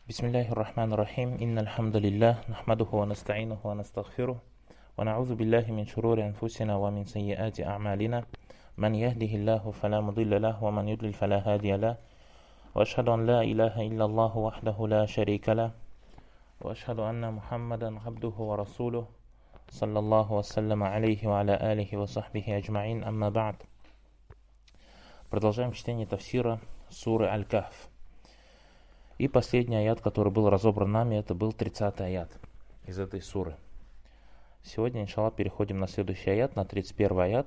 Бисмиллахи рахмани рахим. Инна алхамдулиллах, нахмадуху ва настаинуху ва настагфиру. Ва на'удhu биллахи мин шурури анфусина ва мин сайyiati a'malina. Ман яхдихиллаху фала мудилля лаху ва ман юдлил фала хадия лаху. Ва ашхаду ан ла илаха илляллаху вахдаху ла шарика лаху. Ва ашхаду анна Мухаммадан абдуху ва расулуху. Саллаллаху ва саллама алейхи ва аля алихи ва сахбихи аджмаин. Амма ба'д. Продолжаем чтение тафсира суры Аль-Кахф. И последний аят, который был разобран нами, это был 30-й аят из этой суры. Сегодня, иншаллах, переходим на следующий аят, на 31-й аят,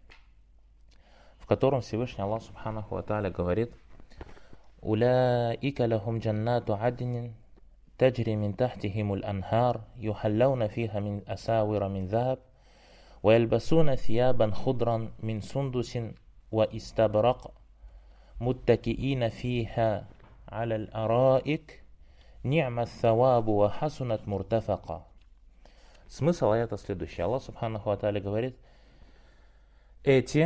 в котором Всевышний Аллах Субханаху ва Тааля говорит: «Уляика лахум джаннату аднин, таджри мин тахтихимул анхар, юхаллауна фиха мин асавира мин захаб, ва ялбасуна thiyabан худран мин сундусин ва истабрак, муттакиина фиха على الأرائك نعم الثواب وحسنت مرتفقا». Смысл аята следующий. Аллах Субханаху ва Тааля говорит: эти,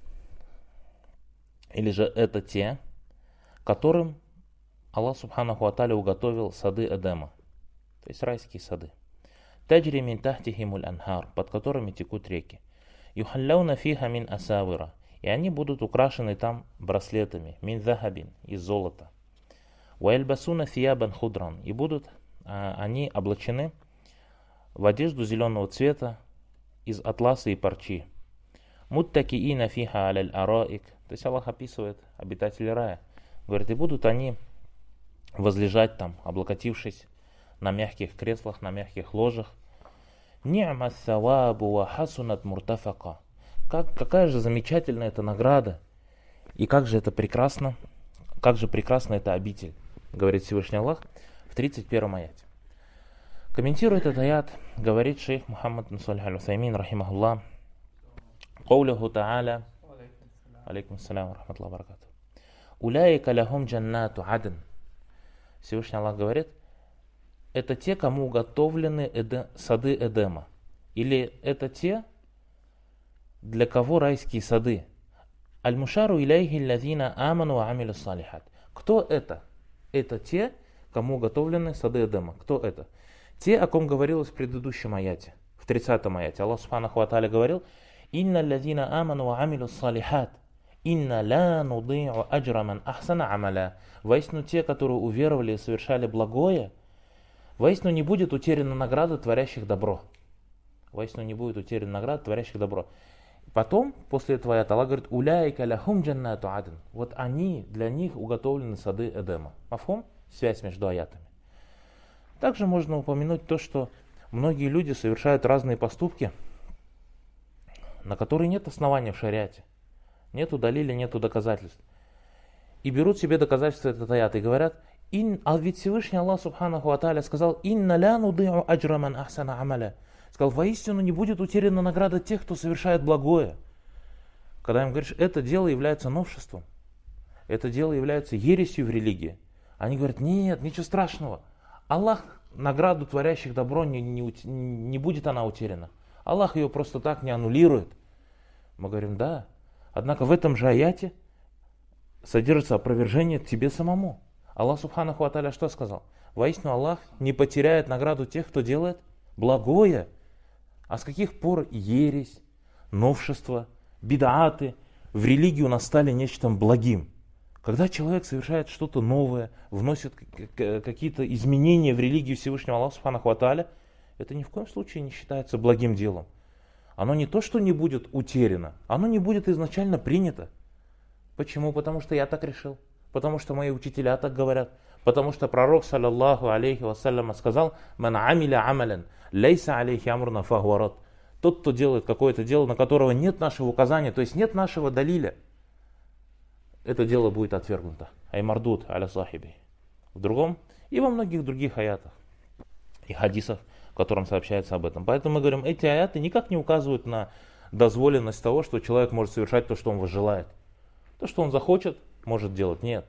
или же это те, которым Аллах Субханаху ва Тааля уготовил сады Эдема, то есть райские сады. Таджри мин тахтихимуль анхар, под которыми текут реки. Юхаллауна фиха мин асавира, и они будут украшены там браслетами, мин захабин, из золота. وَيَلْبَسُونَ ثِيَابًا خُضْرًا, и будут они облачены в одежду зеленого цвета из атласа и парчи. مُتَّكِئِينَ فِيهَا عَلَى الْأَرَائِكِ, то есть Аллах описывает обитателей рая. Говорит, и будут они возлежать там, облокотившись на мягких креслах, на мягких ложах. نِعْمَ الثَّوَابُ وَحَسُنَتْ مُرْتَفَقًا. Какая же замечательная эта награда, и как же это прекрасно, как же прекрасна эта обитель, говорит Всевышний Аллах в 31-м аяте. Комментирует этот аят, говорит шейх Мухаммад бин Салих аль-Утаймин, рахимахуллах, «Каулиху та'аля, алейкум ассалям ва рахматуллахи ва баракатух, уляйка лахум джаннату адн». Всевышний Аллах говорит, это те, кому уготовлены сады Эдема. Или это те, для кого райские сады. Аль-мушару иляйхи лазина аману ва амилю салихат. Кто это? Это те, кому уготовлены сады Эдема. Кто это? Те, о ком говорилось в предыдущем аяте, в 30-м аяте. Аллах Субханаху ва Тааля говорил: «Инна лазина аману ва амилю салихат, инна ла нуди'у аджра ман ахсана амаля». Воистину те, которые уверовали и совершали благое, воистину не будет утеряна награда творящих добро. Воистину не будет утеряна награда творящих добро. Потом, после этого аята, Аллах говорит: «Уляйка ляхум джаннату адн». Вот они, для них уготовлены сады Эдема. Мафхум? Связь между аятами. Также можно упомянуть то, что многие люди совершают разные поступки, на которые нет основания в шариате. Нету далиля, нету доказательств. И берут себе доказательства этот аят и говорят: а ведь Всевышний Аллах Субханаху ва Тааля сказал: «Инна ля нуди'у аджра ман ахсана амаля». Сказал, воистину не будет утеряна награда тех, кто совершает благое. Когда им говоришь, это дело является новшеством, это дело является ересью в религии, они говорят: нет, ничего страшного. Аллах награду творящих добро не будет она утеряна. Аллах ее просто так не аннулирует. Мы говорим: да. Однако в этом же аяте содержится опровержение тебе самому. Аллах Субханаху ва Тааля что сказал? Воистину Аллах не потеряет награду тех, кто делает благое. А с каких пор ересь, новшества, бидааты в религию нас стали нечто благим? Когда человек совершает что-то новое, вносит какие-то изменения в религию Всевышнего Аллаха Субханаху ва Тааля, это ни в коем случае не считается благим делом. Оно не то, что не будет утеряно, оно не будет изначально принято. Почему? Потому что я так решил. Потому что мои учителя так говорят. Потому что пророк, саллаллаху алейхи вассалям, сказал: «Ман амиля амалян, лейса алейхи амрна фахуарат». Тот, кто делает какое-то дело, на которого нет нашего указания, то есть нет нашего далиля, это дело будет отвергнуто. Аймардуд аля сахиби. В другом и во многих других аятах и хадисах, в котором сообщается об этом. Поэтому мы говорим, эти аяты никак не указывают на дозволенность того, что человек может совершать то, что он возжелает. То, что он захочет, может делать. Нет.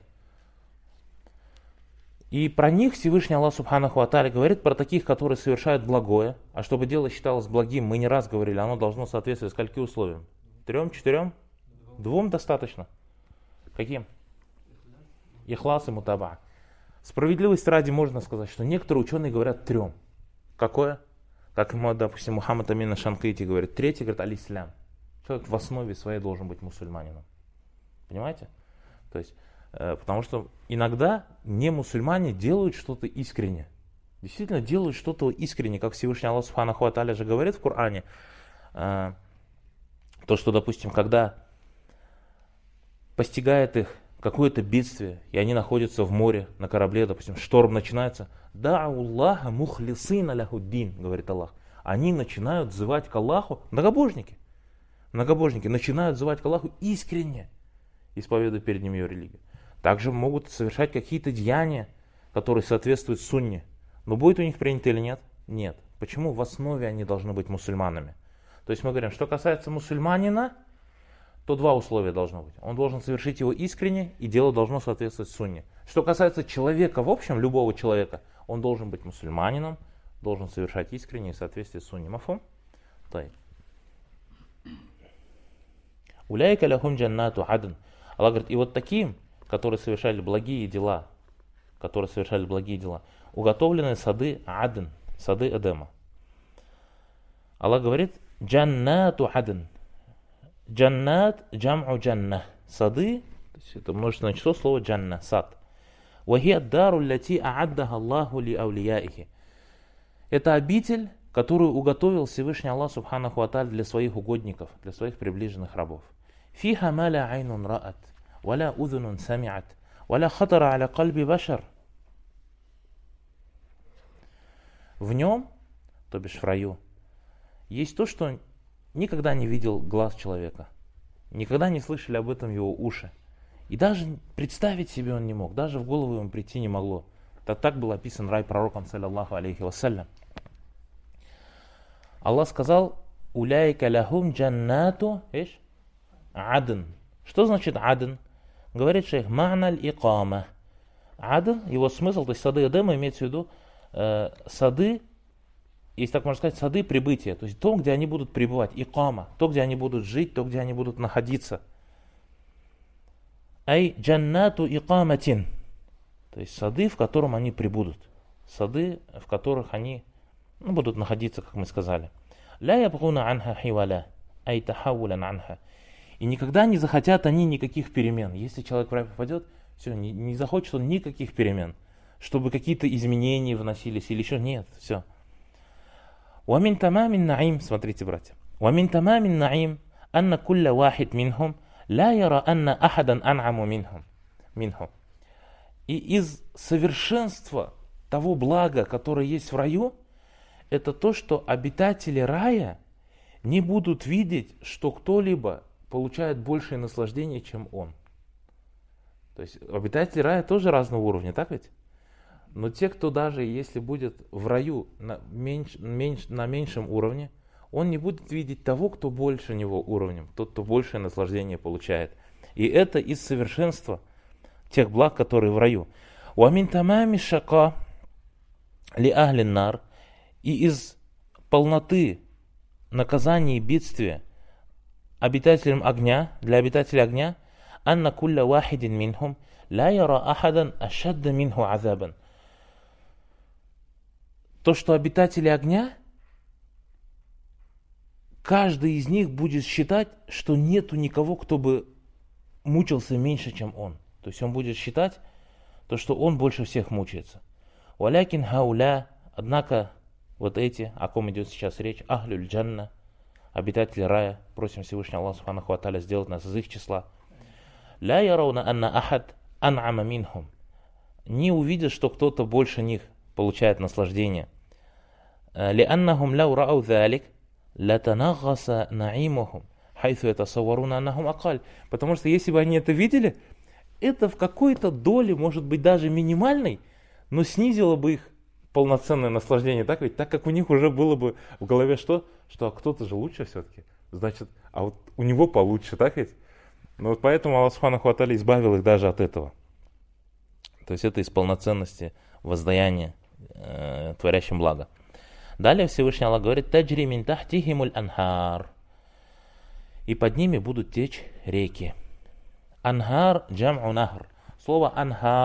И про них Всевышний Аллах Субханаху ва Тааля говорит, про таких, которые совершают благое. А чтобы дело считалось благим, мы не раз говорили, оно должно соответствовать скольки условиям? 3, 4? 2 достаточно. Каким? Ихлас и мутаба. Справедливости ради можно сказать, что некоторые ученые говорят 3. Какое? Как, допустим, Мухаммад Амин Шанкити говорит. 3, говорит, аль-ислям. Человек в основе своей должен быть мусульманином. Понимаете? То есть, потому что иногда не мусульмане делают что-то искренне. Действительно делают что-то искренне, как Всевышний Аллах Субханаху ва Тааля же говорит в Коране. То, что, допустим, когда постигает их какое-то бедствие, и они находятся в море, на корабле, допустим, шторм начинается, «Да'уллаха мухлисина ляхуддин», говорит Аллах. Они начинают взывать к Аллаху, многобожники начинают взывать к Аллаху искренне, исповедуя перед ним ее религию. Также могут совершать какие-то деяния, которые соответствуют сунне. Но будет у них принято или нет? Нет. Почему? В основе они должны быть мусульманами. То есть мы говорим, что касается мусульманина, то 2 условия должно быть. Он должен совершить его искренне, и дело должно соответствовать сунне. Что касается человека в общем, любого человека, он должен быть мусульманином, должен совершать искренне и в соответствии с сунне. Мафум? Уляйка ляхум джаннату адн. Аллах говорит, и вот таким, которые совершали благие дела, уготовлены сады адн, сады Эдема. Аллах говорит, джаннату адн. Джаннат джам'у джанна. Сады, то есть это множественное число слова джанна, сад. Вахия дару лати ааддаха Аллаху ли аулияихи. Это обитель, которую уготовил Всевышний Аллах Субханаху ва Тааля для своих угодников, для своих приближенных рабов. Фиха ма ла айнун раат, ва ла удхунун самиат, ва ла хатара аля кальби башар. В нем, то бишь в раю, есть то, что никогда не видел глаз человека, никогда не слышали об этом его уши. И даже представить себе он не мог, даже в голову ему прийти не могло. Так был описан рай пророком, саллаллаху алейхи вассалям. Аллах сказал, уляйка ляхум джаннату адн. Что значит адн? Говорит шейх, ма'наль икама. Адн, его смысл, то есть сады Эдема, имеется в виду сады, если так можно сказать, сады прибытия, то есть то, где они будут пребывать, икама, то, где они будут жить, то, где они будут находиться. Ай джаннату икаматин, то есть сады, в котором они прибудут, сады, в которых они будут находиться, как мы сказали. Ля ябгуна анха хиваля, ай тахавулян анха. И никогда не захотят они никаких перемен. Если человек в рай попадет, все, не захочет он никаких перемен, чтобы какие-то изменения вносились или еще нет, все. ومن تمام النعيم, смотрите, братья, ومن تمام النعيم أن كل واحد منهم لا يرى أن أحدا أنعم منهم. И из совершенства того блага, которое есть в раю, это то, что обитатели рая не будут видеть, что кто-либо получает большее наслаждение, чем он. То есть обитатели рая тоже разного уровня, так ведь? Но те, кто даже если будет в раю на меньшем уровне, он не будет видеть того, кто больше него уровнем, тот, кто большее наслаждение получает. И это из совершенства тех благ, которые в раю. وَمِنْ تَمَامِ الشَّقَى لِأَهْلِ النَّارِ. И из полноты наказания и бедствия обитателям огня, для обитателей огня, أَنَّ كُلَّ وَاحِدٍ مِنْهُمْ لَا يَرَى أَحَدًا أَشَدَّ مِنْهُ عَذَابًا. То, что обитатели огня, каждый из них будет считать, что нету никого, кто бы мучился меньше, чем он. То есть он будет считать, то, что он больше всех мучается. Валякин хауля, однако вот эти, о ком идет сейчас речь, ахлюль джанна, обитатели рая, просим Всевышнего Аллаха Субханаху ва Тааля сделать нас из их числа. Ля ярауна анна ахад ан'ама минхум. Не увидят, что кто-то больше них получает наслаждение. لأنهم لو رأوا ذلك لتنغص نعيمهم حيث يتصورون أنهم أقل. Потому что если бы они это видели, это в какой-то доле, может быть даже минимальной, но снизило бы их полноценное наслаждение, так ведь? Так как у них уже было бы в голове что кто-то же лучше все-таки, значит, а вот у него получше, так ведь? Но вот поэтому Аллах Субханаху ва Тааля избавил их даже от этого. То есть это из полноценности воздаяния творящим благо. Далее Всевышний Аллах говорит, таджри мин тахтихимуль анхар. И под ними будут течь реки. Анхар джам'у нахр. Слово анхар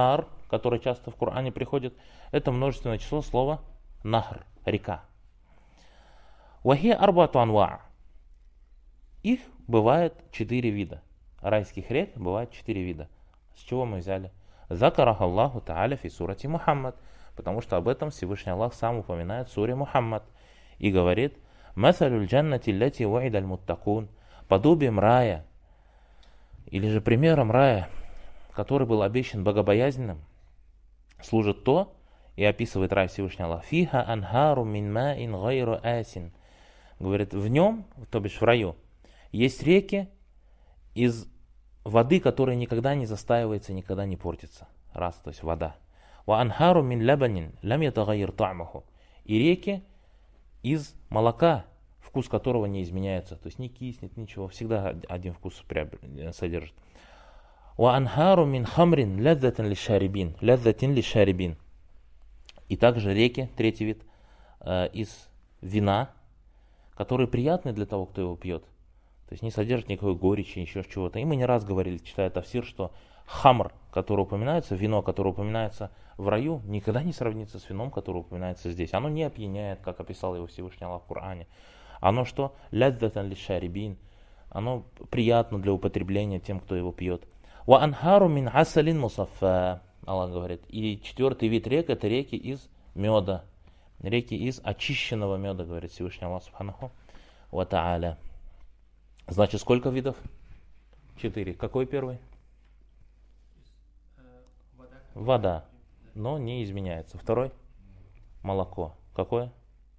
которое часто в Коране приходит, это множественное число слова нахр, река. Вахия арбату анва. Их бывает 4 вида. Райских рек бывает 4 вида. С чего мы взяли? Закарах Аллаху Та'аля фи сурати Мухаммад. Потому что об этом Всевышний Аллах сам упоминает в суре Мухаммад. И говорит: «Масалюль джаннати лати уидаль муттакун». Подобием рая, или же примером рая, который был обещан богобоязненным, служит то, и описывает рай Всевышний Аллах: «Фиха анхару мин маин гайру асин». Говорит, в нем, то бишь в раю, есть реки из воды, которая никогда не застаивается, никогда не портится. Раз, то есть вода. «Ва анхару мин лабанин лам ятагайр та'маху». И реки из молока, вкус которого не изменяется, то есть не киснет, ничего, всегда один вкус содержит. «Ва анхару мин хамрин лядзатин лишарибин». И также реки, третий вид, из вина, которые приятны для того, кто его пьет. То есть не содержит никакой горечи, еще чего-то. И мы не раз говорили, читая тафсир, что хамр, который упоминается, вино, которое упоминается в раю, никогда не сравнится с вином, которое упоминается здесь. Оно не опьяняет, как описал его Всевышний Аллах в Коране. Оно что? Лядзатан лишарибин. Оно приятно для употребления тем, кто его пьет. Ва анхару мин асалин мусаффа. Аллах говорит. И четвертый вид рек — это реки из меда. Реки из очищенного меда, говорит Всевышний Аллах Субханаху ва Та'аля. Значит, сколько видов? 4. Какой первый? Вода. Но не изменяется. Второй? Молоко. Какое?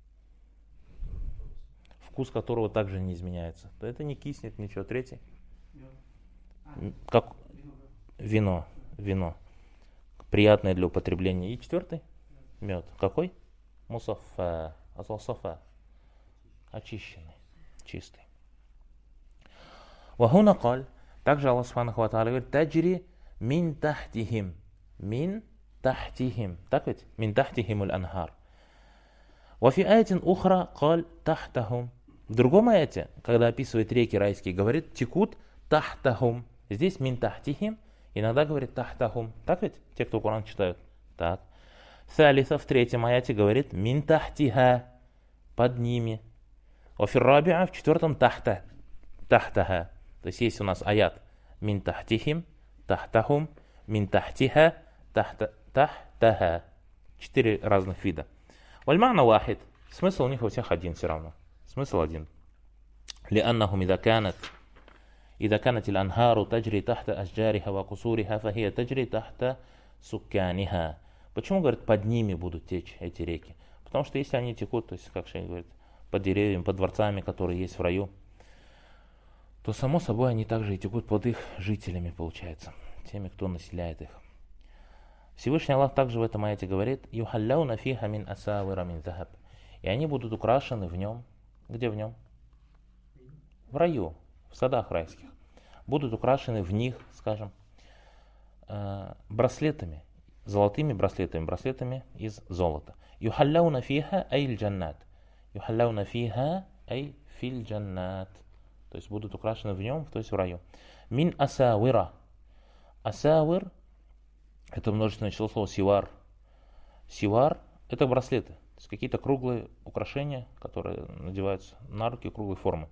Вкус которого также не изменяется. То это не киснет, ничего. Третий? Как? Вино. Вино. Приятное для употребления. И четвертый? Мед. Какой? Мусафа. Асалсафа. Очищенный. Чистый. Вахуна каль. Также Аллах Субханаху ва Тааля говорит: таджри мин тахтихим. Мин тахтихим. Так ведь? Мин тахтихим аль-анхар. Вафи аятин ухра каль тахтахум. В другом аяте, когда описывает реки райские, говорит: текут тахтахум. Здесь мин тахтихим. Иногда говорит тахтахум. Так ведь? Те, кто Коран читают. Так. Салиса в третьем аяте говорит: мин тахтиха. Под ними. Вафи рабиа в четвертом тахта. Тахтаха. То есть есть у нас аят мин тахтихим, тахтахум, мин тахтиха, тахтаха. 4 разных вида. Вальмана вахид. Смысл у них у всех один все равно. Смысл один. لأنهم إذا كانت الأنهار تجري تحت أشجارها وقصورها فهي تجري تحت سكانها. Почему, говорит, под ними будут течь эти реки? Потому что если они текут, то есть, как Шейх говорит, под деревьями, под дворцами, которые есть в раю, то само собой они также и текут под их жителями, получается, теми, кто населяет их. Всевышний Аллах также в этом аяте говорит: «Юхалляуна фиха мин асавира мин захаб». И они будут украшены в нем. Где в нем? В раю, в садах райских. Будут украшены в них, скажем, браслетами, золотыми браслетами, браслетами из золота. «Юхалляуна фиха ай джаннат». «Юхалляуна фиха ай филь джаннат». То есть будут украшены в нем, то есть в раю. Мин асавира. Асавир — это множественное число слова сивар. Сивар — это браслеты. То есть какие-то круглые украшения, которые надеваются на руки круглой формы.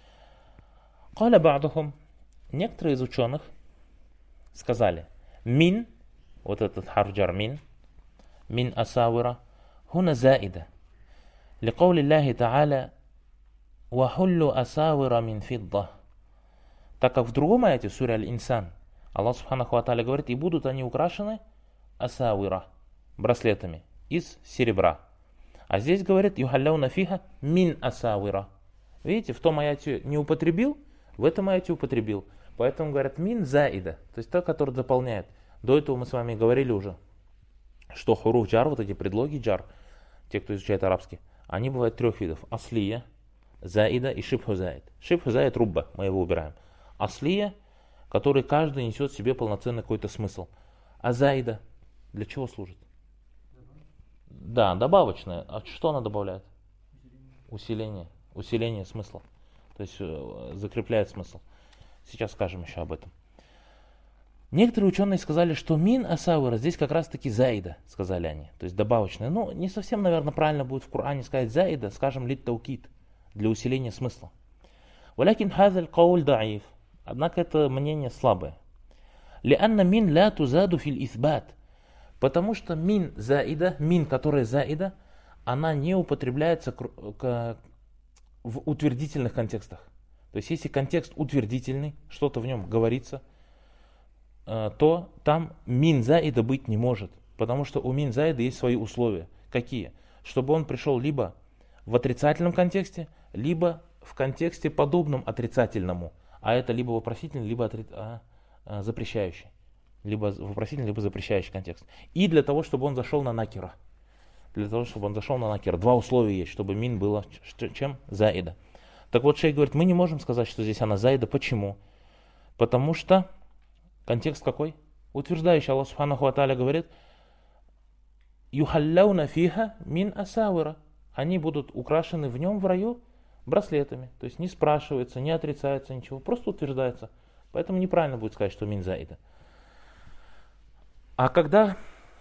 Каля ба'духум. Некоторые из ученых сказали: мин, вот этот харджар мин асавира, хуна заида. Ликаули Аллахи Та'аля «Вахуллю асавира мин фидда». Так как в другом аяте, в суре Аль-Инсан, Аллах Субханаху ва Тааля говорит: и будут они украшены асавира, браслетами из серебра. А здесь говорит: юхалляуна фиха мин асавира. Видите, в том аяте не употребил, в этом аяте употребил. Поэтому говорят мин заида, то есть та, которая дополняет. До этого мы с вами говорили уже, что хуруф джар, вот эти предлоги джар, те, кто изучает арабский, они бывают 3 видов: аслия, заида и шибху заид. Шибху заид рубба, мы его убираем. Аслия, который каждый несет в себе полноценный какой-то смысл. А заида для чего служит? Да, добавочная. А что она добавляет? Усиление. Усиление смысла. То есть закрепляет смысл. Сейчас скажем еще об этом. Некоторые ученые сказали, что мин асауира здесь как раз таки заида, сказали они, то есть добавочная. Ну, не совсем, наверное, правильно будет в Коране сказать заида, скажем, лит таукид, для усиления смысла. Валякин хазаль кауль даиф, однако это мнение слабое. Лианна мин ля тузаду филь исбат, потому что мин заида, мин, которая заида, она не употребляется в утвердительных контекстах. То есть, если контекст утвердительный, что-то в нем говорится, то там мин заида быть не может. Потому что у мин заида есть свои условия. Какие? Чтобы он пришел либо в отрицательном контексте, либо в контексте подобном отрицательному. А это либо вопросительный, либо запрещающий. Либо вопросительный, либо запрещающий контекст. И для того, чтобы он зашел на накира. Для того, чтобы он зашел на накира. Два условия есть, чтобы мин было чем? Заида. Так вот, шейх говорит, мы не можем сказать, что здесь она заида. Почему? Потому что контекст какой? Утверждающий. Аллах Субханаху ва Тааля говорит, юхалляуна фиха мин асауира. Они будут украшены в нем в раю браслетами. То есть не спрашивается, не отрицается ничего, просто утверждается. Поэтому неправильно будет сказать, что мин заида. А когда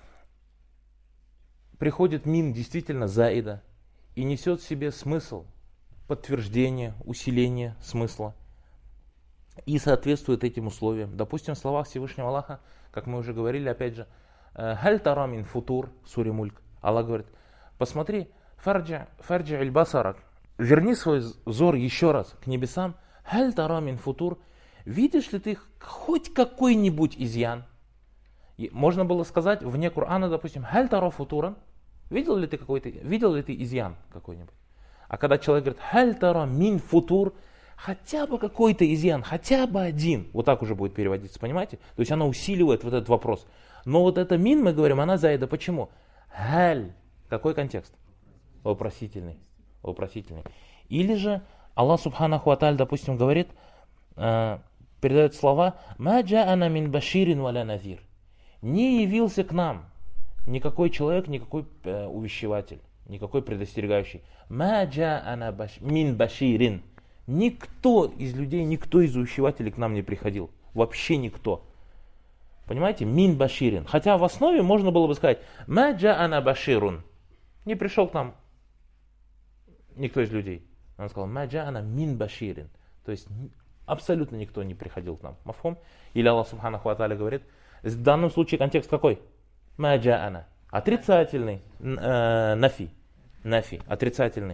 приходит мин действительно заида и несет в себе смысл, подтверждение, усиление смысла и соответствует этим условиям. Допустим, в словах Всевышнего Аллаха, как мы уже говорили, опять же, «Халь тара мин футур» суре Мульк. Аллах говорит, посмотри, фарджи аль-басарак, верни свой взор еще раз к небесам, «Халь тара мин футур», видишь ли ты хоть какой-нибудь изъян? Можно было сказать вне Корана, допустим, «Халь тара футуран», видел ли ты изъян какой-нибудь? А когда человек говорит «Халь тара мин футур», хотя бы какой-то изъян, хотя бы один, вот так уже будет переводиться, понимаете? То есть она усиливает вот этот вопрос. Но вот это мин, мы говорим, она заида. Почему? «Халь». Какой контекст? Вопросительный. Вопросительный. Или же Аллах Субханаху ва Тааля, допустим, говорит, передает слова «Ма джа'ана мин баширин валя назир». Не явился к нам никакой человек, никакой увещеватель, никакой предостерегающий. «Ма джа'ана мин баширин». Никто из людей, никто из увещевателей к нам не приходил. Вообще никто. Понимаете? Мин баширин. Хотя в основе можно было бы сказать «Ма джа'ана баширун». Не пришел к нам никто из людей. Он сказал «Ма джа'ана мин баширин». То есть абсолютно никто не приходил к нам. Мафхум? Или Аллах Субханаху ва Тааля говорит, в данном случае контекст какой? «Ма джа'ана». Отрицательный. Нафи. Нафи. Отрицательный.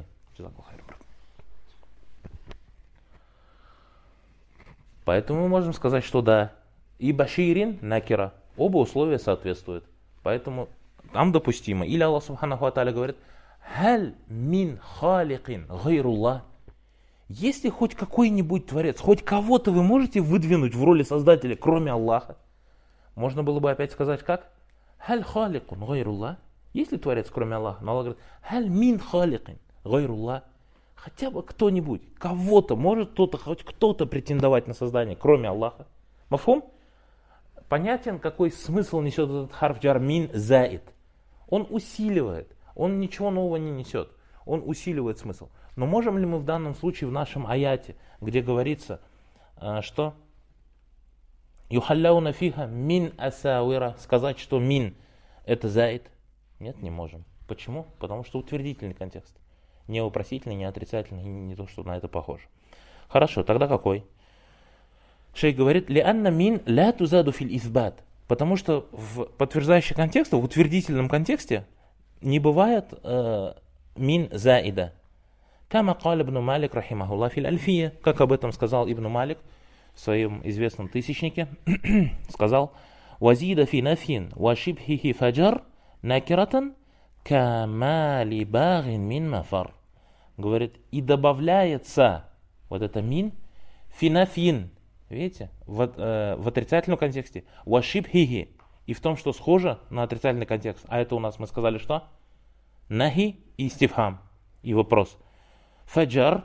Поэтому мы можем сказать, что да, и баширин, накира, оба условия соответствуют. Поэтому там допустимо. Или Аллах Субханаху ва Тааля говорит, «Халь мин халикин гайруллах». Если хоть какой-нибудь творец, хоть кого-то вы можете выдвинуть в роли создателя, кроме Аллаха, можно было бы опять сказать как? «Халь халикун гайруллах». Есть ли творец, кроме Аллаха? Но Аллах говорит, «Халь мин халикин гайруллах». Хотя бы кто-нибудь, кого-то, может кто-то, хоть кто-то претендовать на создание, кроме Аллаха. Мафхум? Понятен, какой смысл несет этот харф джар мин заид. Он усиливает, он ничего нового не несет, он усиливает смысл. Но можем ли мы в данном случае в нашем аяте, где говорится, что юхалляуна фиха мин асауира, сказать, что мин это заид? Нет, не можем. Почему? Потому что утвердительный контекст. Не вопросительный, не отрицательный, не то, что на это похоже. Хорошо, тогда какой? Шейх говорит, «Лианна мин ля тузаду филь исбат». Потому что в подтверждающих контекстах, в утвердительном контексте, не бывает мин заида. Кама кал ибн Малик, рахимахуллах, филь альфия, как об этом сказал Ибн Малик в своем известном тысячнике, сказал, «Вазида фи нафин ва шибхихи фаджар накиратан камали багин мин мафар». Говорит, и добавляется вот это мин финафин, видите, в отрицательном контексте, вашибхихи, и в том, что схоже на отрицательный контекст. А это у нас мы сказали что? Нахи и истифхам, и вопрос. Фаджар,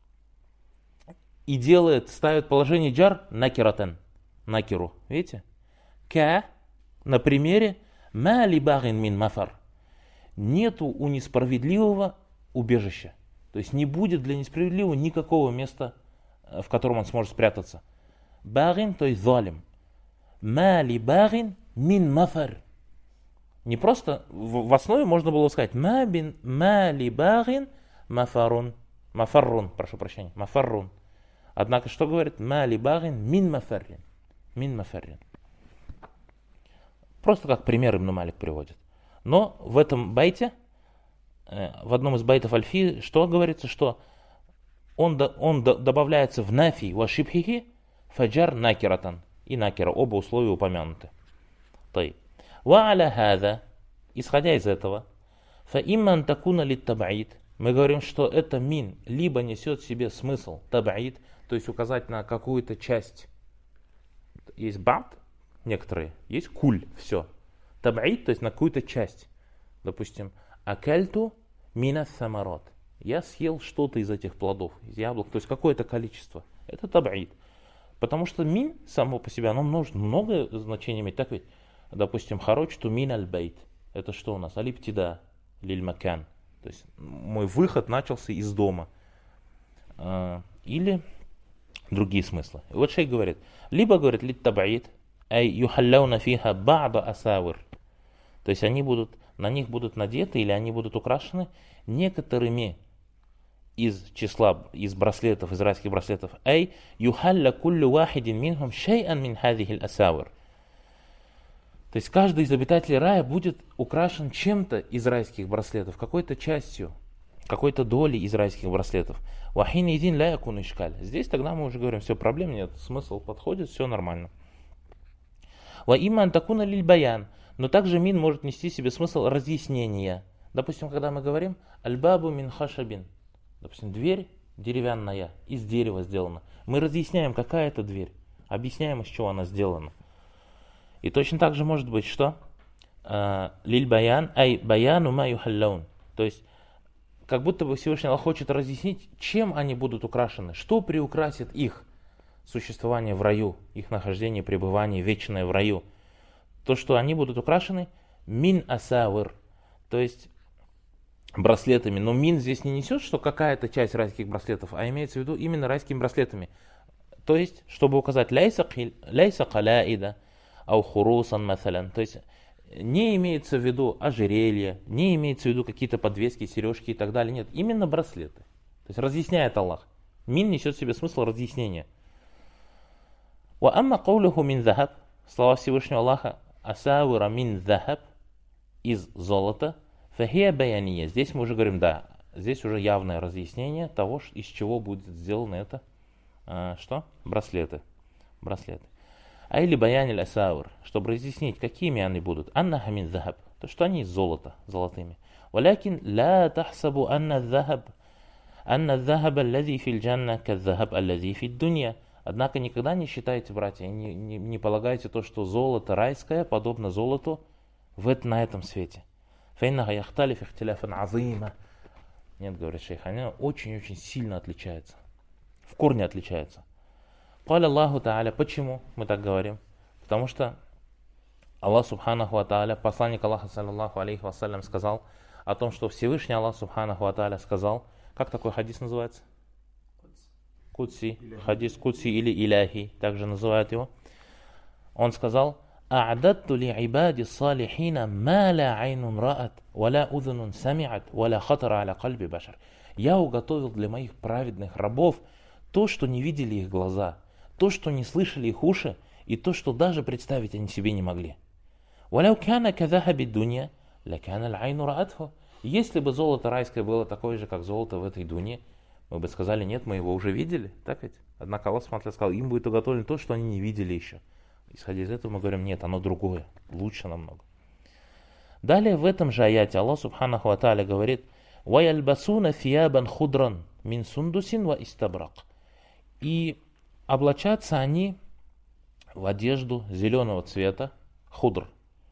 и ставит положение джар накиратен, накиру, видите? Ка, на примере, ма ли багин мин мафар. Нету у несправедливого убежища. То есть не будет для несправедливого никакого места, в котором он сможет спрятаться. Багин, то есть залим. ма ли багин мин мафар. Не просто, в основе можно было сказать ма ли багин мафарун. Мафаррун, прошу прощения, мафаррун. Однако, что говорит? Ма ли багин мин мафаррин. Мин мафаррин. Просто как пример Ибн Малик приводит. Но в этом байте, в одном из байтов Альфи, что говорится, что он добавляется в нафи ва шибхихи фаджар накиратан. И накира, оба условия упомянуты. Ва аля хада, исходя из этого, фа имман такуна лит табаид, мы говорим, что это мин либо несет в себе смысл табаид, то есть указать на какую-то часть. Есть бад, некоторые, есть куль, все. Табаид, то есть на какую-то часть. Допустим, акальту мина самарот. Я съел что-то из этих плодов, из яблок, то есть какое-то количество. Это табаид. Потому что мин само по себе, оно может много значений иметь. Так ведь, допустим, харочту мин аль-бейт. Это что у нас? Алиптида, лиль-макан. То есть мой выход начался из дома. Или другие смыслы. И вот шейх говорит, либо говорит лит табаид, ай юхаллауна фиха ба'да асавир. То есть на них будут надеты или они будут украшены некоторыми из числа, из браслетов, из райских браслетов. Ай юхалля куллю вахидин минхум шей'ан мин хадихил асавир. То есть каждый из обитателей рая будет украшен чем-то из райских браслетов, какой-то частью, какой-то долей из райских браслетов. Вахин един ля якун ишкаль. Здесь тогда мы уже говорим, все, проблем нет, смысл подходит, все нормально. Ва иман такуна лиль баян. Но также мин может нести в себе смысл разъяснения. Допустим, когда мы говорим аль-бабу мин хашабин. Допустим, дверь деревянная, из дерева сделана. Мы разъясняем, какая это дверь. Объясняем, из чего она сделана. И точно так же может быть, что лиль баян, ай баяну ма юхаллаун. То есть, как будто бы Всевышний Аллах хочет разъяснить, чем они будут украшены, что приукрасит их существование в раю, их нахождение, пребывание вечное в раю. То, что они будут украшены мин асавир, то есть браслетами. Но мин здесь не несет, что какая-то часть райских браслетов, а имеется в виду именно райскими браслетами. То есть, чтобы указать ляйса калаида, ау хурусан масалян. То есть, не имеется в виду ожерелье, не имеется в виду какие-то подвески, сережки и так далее. Нет, именно браслеты. То есть, разъясняет Аллах. Мин несет в себе смысл разъяснения. Ва амма каулюху мин захаб. Слова Всевышнего Аллаха. Асаура мин захаб. Из золота. Фахия баяния. Здесь мы уже говорим, да, здесь уже явное разъяснение того, из чего будет сделано это, что? Браслеты. Айли баяниль асаур, чтобы разъяснить, какими они будут. Аннаха мин захаб, то что они из золота, золотыми. Валякин ла тахсабу анна захаб аллази фил джанна каззахаб аллази фид дунья. Однако никогда не считайте, братья, не полагайте то, что золото райское подобно золоту на этом свете. Фейнага яхталиф ихтиляфан азима. Нет, говорит шейх, они очень-очень сильно отличаются. В корне отличаются. Каля Аллаху Тааля. Почему мы так говорим? Потому что Аллах Субханаху ва Тааля, посланник Аллаха саллаллаху алейхи вассалям, сказал о том, что Всевышний Аллах Субханаху ва Тааля сказал, как такой хадис называется? Кудси. Хадис Кудси или Иляхи, также называют его. Он сказал, «А'дадту ли ибади салихина ма ла айнун раат, ва ла удхунун самиат, ва ла хатара аля кальби башар». Я уготовил для моих праведных рабов то, что не видели их глаза, то, что не слышали их уши, и то, что даже представить они себе не могли. «Валяу кана казахаби дунья, ла кана аль-айну раатху». Если бы золото райское было такое же, как золото в этой дуне, мы бы сказали, нет, мы его уже видели, так ведь? Однако Аллах сказал, им будет уготовлено то, что они не видели еще. Исходя из этого мы говорим, нет, оно другое, лучше намного. Далее в этом же аяте Аллах Субханаху ва Тааля говорит, «Ваяльбасуна фиябан худран мин сундусин ва истабрак». И облачатся они в одежду зеленого цвета, худр,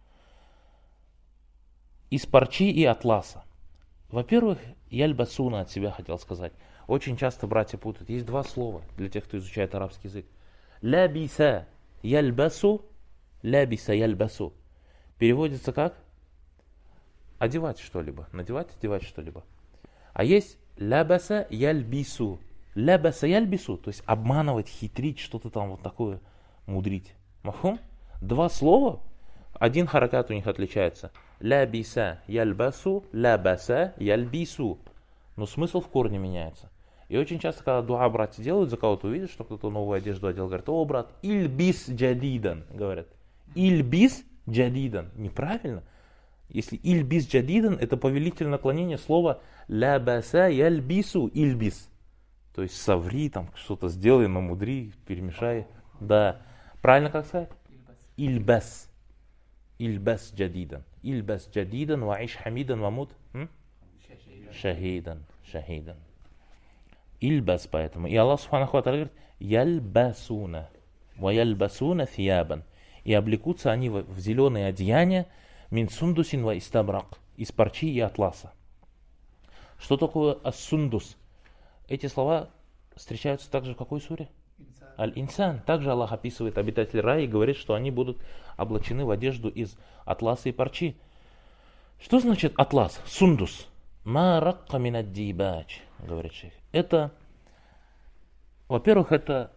из парчи и атласа. Во-первых, яльбасуна от себя хотел сказать. Очень часто братья путают. Есть два слова для тех, кто изучает арабский язык. Лябиса яльбасу, лябиса яльбасу. Переводится как? Одевать что-либо. Надевать, одевать что-либо. А есть лябаса яльбису. Лябаса яльбису, то есть обманывать, хитрить, что-то там вот такое, мудрить. Мафхум? Два слова, один харакат у них отличается. Лябиса яльбасу, лябаса яльбису. Но смысл в корне меняется. И очень часто, когда дуа братья делают, за кого-то увидят, что кто-то новую одежду одел, говорят: о, брат, ильбис джадидан, говорят. Ильбис джадидан. Неправильно. Если ильбис джадидан, это повелительное наклонение слова лябаса яльбису ильбис. То есть соври, там что-то сделай, намудри, перемешай. Да. Правильно как сказать? Ильбас. Ильбас джадидан. Ильбас джадидан, ваиш хамидан, вамут. Шахидан. Шахидан. Ильбас поэтому. И Аллах Субханаху ва Тааля говорит: яльбасуна. Ва яльбасуна фиябан. И облекутся они в зеленые одеяния, мин сундусин ва истабрак. Из парчи и атласа. Что такое ас-сундус? Эти слова встречаются также в какой суре? Аль-Инсан. Также Аллах описывает обитателей рая и говорит, что они будут облачены в одежду из атласа и парчи. Что значит атлас? Сундус. Ма ракка мин ад-дибач, говорит шейх. Это, во-первых, это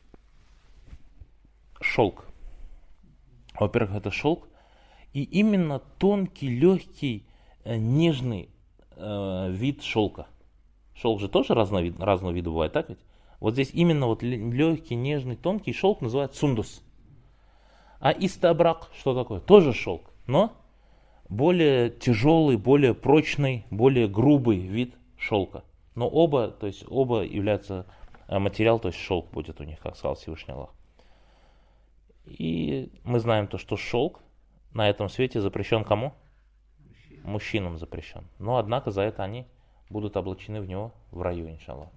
шелк. Во-первых, это шелк. И именно тонкий, легкий, нежный вид шелка. Шелк же тоже разного вида бывает, так ведь? Вот здесь именно вот легкий, нежный, тонкий шелк называют сундус. А истабрак, что такое? Тоже шелк, но более тяжелый, более прочный, более грубый вид шелка. Но оба являются материал, то есть шелк будет у них, как сказал Всевышний Аллах. И мы знаем то, что шелк на этом свете запрещен кому? Мужчинам запрещен. Но однако за это они будут облачены в него в раю, иншаллах.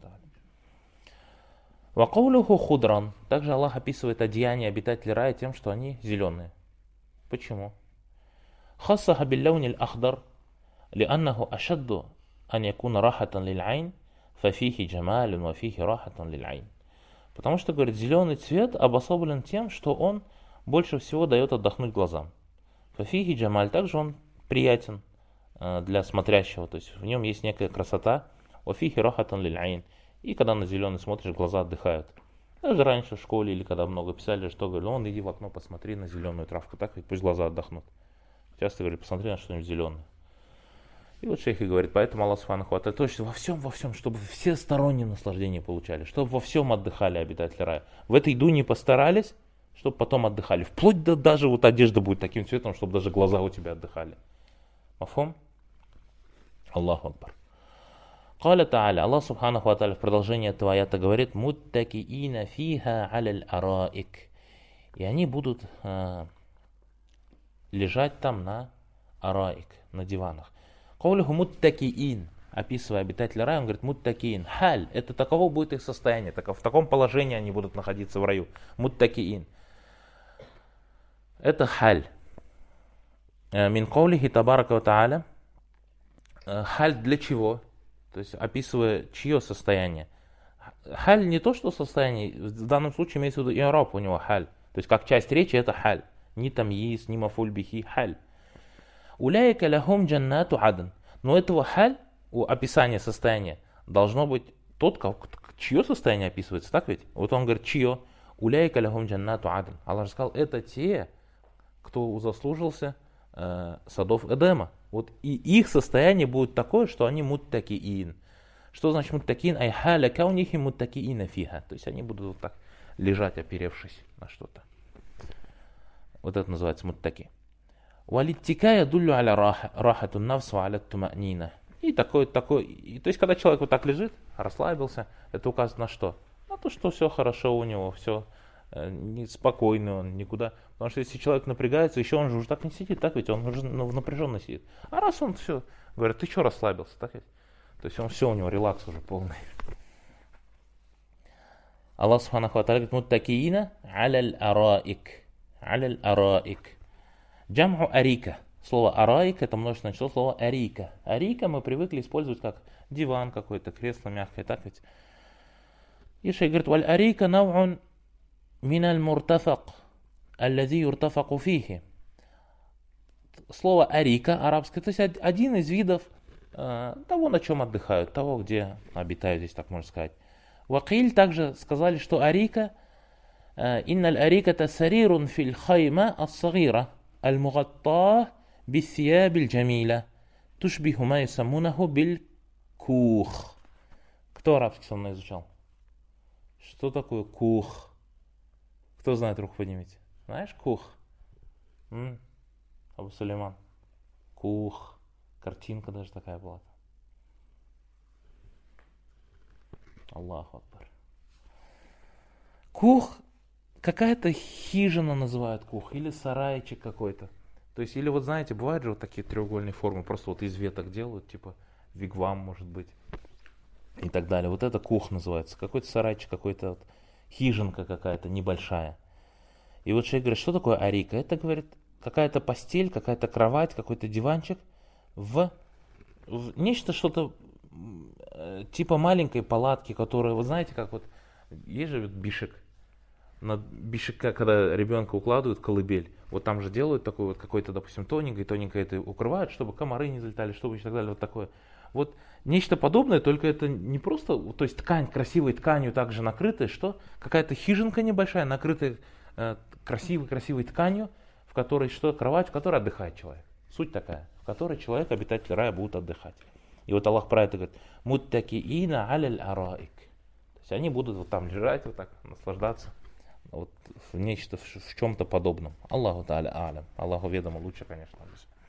Вакаулюху худран. Также Аллах описывает одеяния обитателей рая тем, что они зеленые. Почему? Хассаха билляунил ахдар, лианнаху ашадду ан якуна рахатан лил'айн, фафихи джамалин вафихи рахатан лил'айн. Потому что, говорит, зеленый цвет обособлен тем, что он больше всего дает отдохнуть глазам. Фафихи джамаль, также он приятен для смотрящего, то есть в нем есть некая красота. Вафихи рахатан лил'айн. И когда на зеленый смотришь, глаза отдыхают. Даже раньше в школе или когда много писали, что говорили: вон иди в окно, посмотри на зеленую травку, так ведь пусть глаза отдохнут. Часто говорили: посмотри на что-нибудь зеленое. И вот шейх и говорит: поэтому Аллах Субханаху ва Тааля, то есть во всем, чтобы все сторонние наслаждения получали, чтобы во всем отдыхали обитатели рая. В этой дуне постарались, чтобы потом отдыхали. Вплоть до даже вот одежда будет таким цветом, чтобы даже глаза у тебя отдыхали. Мафхум? Аллаху Акбар. Каля Тааля, Аллах Субханаху ва Тааля в продолжении этого аята говорит: муттакиина фиха аля араик. И они будут лежать там на араик, на диванах. Каулиху муттакиин, описывая обитателя рая, он говорит: муттакиин. Халь, это таково будет их состояние, в таком положении они будут находиться в раю. Муттакиин. Это халь. Мин каулихи табарака ва тааля. Халь для чего? То есть описывая чье состояние. Халь не то, что состояние, в данном случае имеется в виду и'раб у него халь. То есть как часть речи это халь. Ни тамйиз, ни мафуль бихи, халь. Уляйка лахум джаннату адн. Но этого халь, у описания состояния, должно быть тот, чье состояние описывается, так ведь? Вот он говорит, чье? Уляйка лахум джаннату адн. Аллах сказал, это те, кто заслужился садов Эдема. Вот и их состояние будет такое, что они муттакиин. Что значит муттакиин? Ай халя каунихи муттакиина фиха. То есть они будут вот так лежать, оперевшись на что-то. Вот это называется муттаки. Валиттикая дулю аля рахатун навсу аля туманина. И такой. То есть когда человек вот так лежит, расслабился, это указывает на что? На то, что все хорошо у него, все спокойно, он никуда. Потому что если человек напрягается, еще он же уже так не сидит, так ведь он уже напряженно сидит. А раз он все, говорят, ты что расслабился, так ведь? То есть он все, у него релакс уже полный. Аллах Субханаху ва Тааля говорит: муттакиина аля араик. Аля араик. Джам'у арика. Слово араик это множественное число слова арика. Арика мы привыкли использовать как диван какой-то, кресло мягкое, так ведь? И шейх говорит: валь арика нав'ун миналь муртафак, аллази юртафаку фихи. Слово арика арабское, то есть один из видов того, на чем отдыхают, того, где обитают, здесь так можно сказать. Вакиль также сказали, что арика «Инна аль-ариката сарирун фил хайма ас-сагира, аль-мугаттах бис-сияб аль-джамиля, тушбиху ма юсаммунаху биль-кух». Кто арабский со мной изучал? Что такое кух? Кто знает, руку поднимите. Знаешь кух? Абу Сулейман. Кух. Картинка даже такая была. Аллаху акбар. Кух, какая-то хижина называют кух, или сарайчик какой-то. То есть, или вот знаете, бывают же вот такие треугольные формы, просто вот из веток делают, типа вигвам может быть, и так далее. Вот это кух называется, какой-то сарайчик, какой-то вот хижинка какая-то небольшая. И вот человек говорит, что такое арика? Это, говорит, какая-то постель, какая-то кровать, какой-то диванчик в нечто, что-то типа маленькой палатки, которая, вы знаете, как вот, есть же бишек, на бишека, когда ребенка укладывают в колыбель, вот там же делают такой вот какой-то, допустим, тоненькое это укрывают, чтобы комары не залетали, чтобы и так далее, вот такое. Вот нечто подобное, только это не просто, то есть ткань, красивой тканью также накрытая, что? Какая-то хижинка небольшая, накрытая красивой тканью, в которой что? Кровать, в которой отдыхает человек. Суть такая, в которой человек, обитатели рая, будут отдыхать. И вот Аллах про это говорит, «Муттакиина аляль араик». То есть они будут вот там лежать, вот так, наслаждаться вот в нечто, в чем-то подобном. Аллаху та'аля алям. Аллаху ведомо лучше, конечно.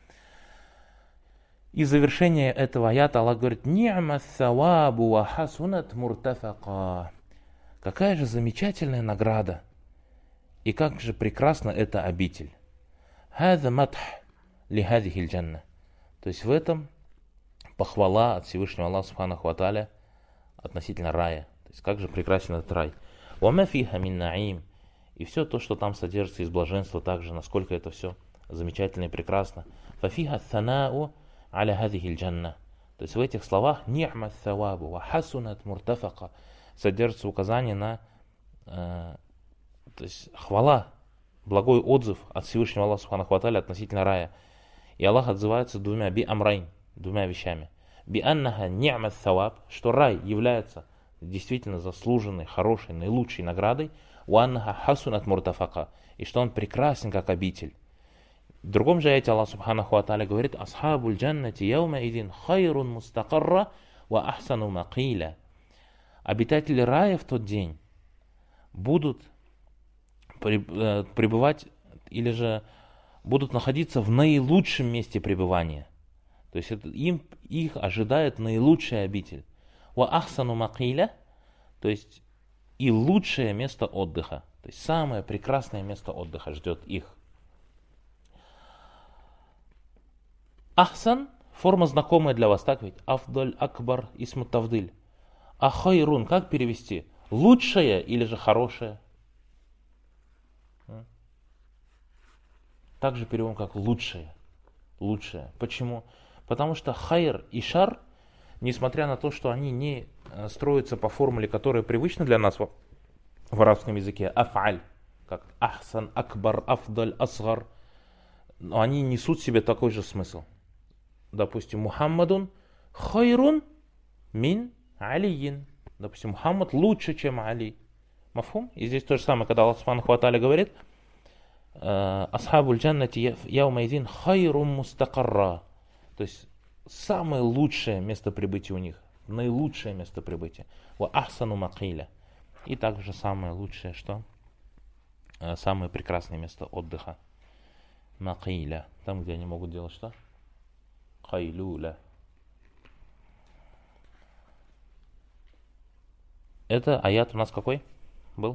И завершение этого аята Аллах говорит, «Ни'ма ссавабу ва хасунат муртафака». Какая же замечательная награда. И как же прекрасна эта обитель. «Хаза матх ли хазихи джанна». То есть в этом похвала от Всевышнего Аллаха Субханаху ва Тааля относительно рая. То есть как же прекрасен этот рай. «Вама фиха мин наим». И все то, что там содержится из блаженства, также, насколько это все замечательно и прекрасно. «Фафиха санау аля хазихи джанна». То есть в этих словах «Ни'ма ссавабу ва хасунат муртафака» содержится указание на то есть хвала, благой отзыв от Всевышнего Аллаха Субханаху ва Тааля относительно рая. И Аллах отзывается двумя двумя вещами. Би аннаха ни'ма ссаваб, что рай является действительно заслуженной, хорошей, наилучшей наградой. Ва аннаха хасунат муртафака, и что он прекрасен как обитель. В другом же аяте Аллах Субханаху ва Тааля говорит, асхабуль джаннати яума идин хайрун мустакарра ва ахсану мақиля. Обитатели рая в тот день будут пребывать или же будут находиться в наилучшем месте пребывания. То есть их ожидает наилучшая обитель. Ва ахсану мақиля, то есть и лучшее место отдыха. То есть самое прекрасное место отдыха ждет их. Ахсан, форма знакомая для вас, так ведь? Афдаль, акбар, исму тавдиль. А хайрун, как перевести? Лучшее или же хорошее? Также переводим как лучшее. Лучшее. Почему? Потому что хайр и шар, несмотря на то, что они не строятся по формуле, которая привычна для нас в арабском языке, аф'аль, как ахсан, акбар, афдаль, асгар, но они несут в себе такой же смысл. Допустим, Мухаммадун хайрун мин алиин. Допустим, Мухаммад лучше, чем Али. Мафхум? И здесь то же самое, когда Аллах Субханаху ва Тааля говорит, асхабуль джаннати яума идин хайрум мустакарра. То есть самое лучшее место прибытия у них, наилучшее место прибытия. Ва ахсану мақиля. И также самое лучшее, что? Самое прекрасное место отдыха. Мақиля. Там, где они могут делать что? Хайлюля. Это аят у нас какой был?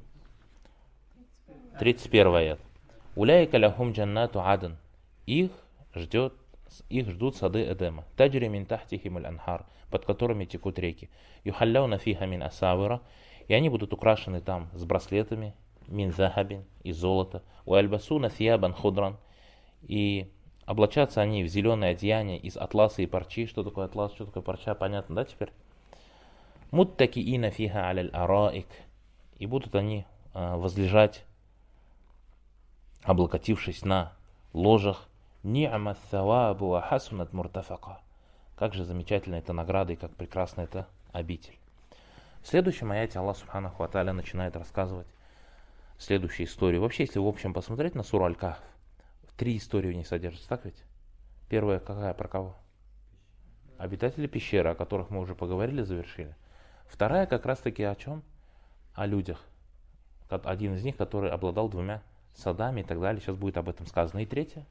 31 аят. Уляйка ляхум джаннату адн. Их ждут сады Эдема. Таджри мин тахтихим аль-анхар, под которыми текут реки. Юхалляуна фиха мин асавира. И они будут украшены там с браслетами, мин захабин, из золота. Уальбасуна сиябан худран. И облачатся они в зеленое одеяние из атласа и парчи. Что такое атлас, что такое парча, понятно, да, теперь? Муттакиина фиха аляль араик. И будут они возлежать, облокотившись на ложах. Ни'ма ссавабу ва хасунат муртафака. Как же замечательна эта награда и как прекрасна эта обитель. В следующем аяте Аллах Субханаху ва Тааля начинает рассказывать следующие истории. Вообще, если в общем посмотреть на суру Аль-Кахф, 3 истории в ней содержатся, так ведь? Первая какая, про кого? Обитатели пещеры, о которых мы уже поговорили, завершили. Вторая как раз таки о чем? О людях. Один из них, который обладал 2 садами и так далее. Сейчас будет об этом сказано. И третья?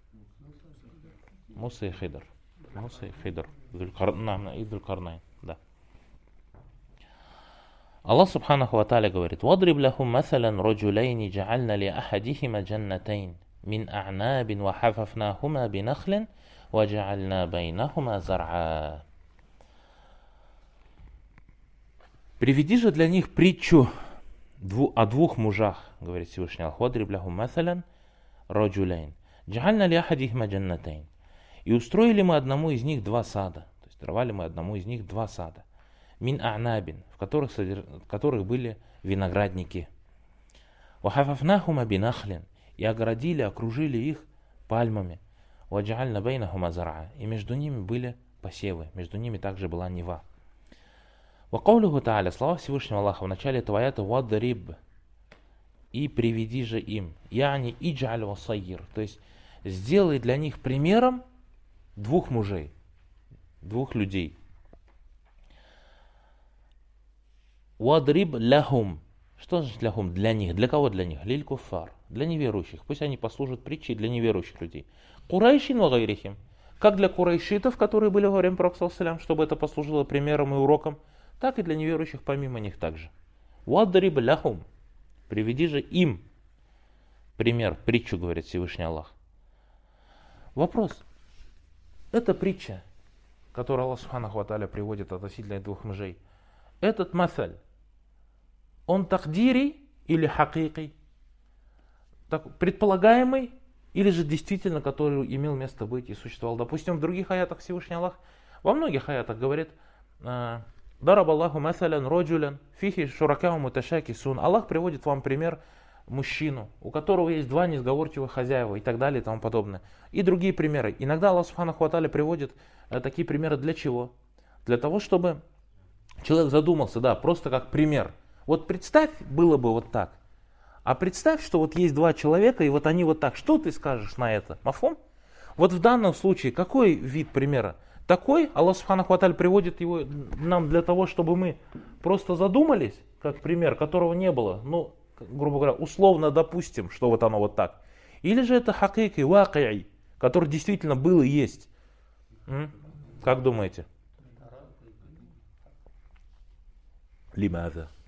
Муса и Хидр. Муса и Хидр. Дуль-Карнайн. Да. Аллах Субханаху ва Тааля говорит: «Вадриб лахум масалан раджулайни джа'альна ли ахадихима джаннатайн мин а'набин ва хафафнахума бинахлин ва джа'альна байнахума зар'a». Приведи же для них притчу о 2 мужах, говорит Всевышний Аллах. «Вадриб лахум масалан раджулайн джа'альна ли ахадихима джаннатайн». И устроили мы одному из них 2 сада. То есть даровали мы одному из них 2 сада. Мин а'набин, в которых были виноградники. Вахафафнахума бинахлин, и огородили, окружили их пальмами. Ваджа'альна байнахума зар'a, и между ними были посевы, между ними также была нива. Вакаулюху та'аля, слова Всевышнего Аллаха в начале этого аята: «Вадриб», и приведи же им, яни идж'аль васайир, то есть сделай для них примером 2 мужей, 2 людей. Вадриб ляхум. Что значит ляхум? Для них. Для кого для них? Лиль куффар. Для неверующих. Пусть они послужат притчей для неверующих людей. Курайшин ва гайрихим. Как для курайшитов, которые были во время Пророка, чтобы это послужило примером и уроком, так и для неверующих помимо них также. Вадриб ляхум. Приведи же им пример, притчу, говорит Всевышний Аллах. Вопрос. Эта притча, которую Аллах Субханаху ва Тааля приводит относительно 2 мужей, этот масаль, он тагдири или хакики? Предполагаемый или же действительно, который имел место быть и существовал? Допустим, в других аятах Всевышний Аллах, во многих аятах говорит: «Дараб Аллаху масалян роджулян, фихи шуракау муташаки сун». Аллах приводит вам пример мужчину, у которого есть 2 несговорчивых хозяева и так далее и тому подобное. И другие примеры. Иногда Аллах Субханаху ва Тааля приводит такие примеры для чего? Для того, чтобы человек задумался, да, просто как пример. Вот представь, было бы вот так. А представь, что вот есть 2 человека, и вот они вот так. Что ты скажешь на это? Мафум? Вот в данном случае, какой вид примера? Такой, Аллах Субханаху ва Тааля приводит его нам для того, чтобы мы просто задумались, как пример, которого не было. Ну, грубо говоря, условно допустим, что вот оно вот так. Или же это хакики, ваки'и, который действительно был и есть. Как думаете? Лимаза.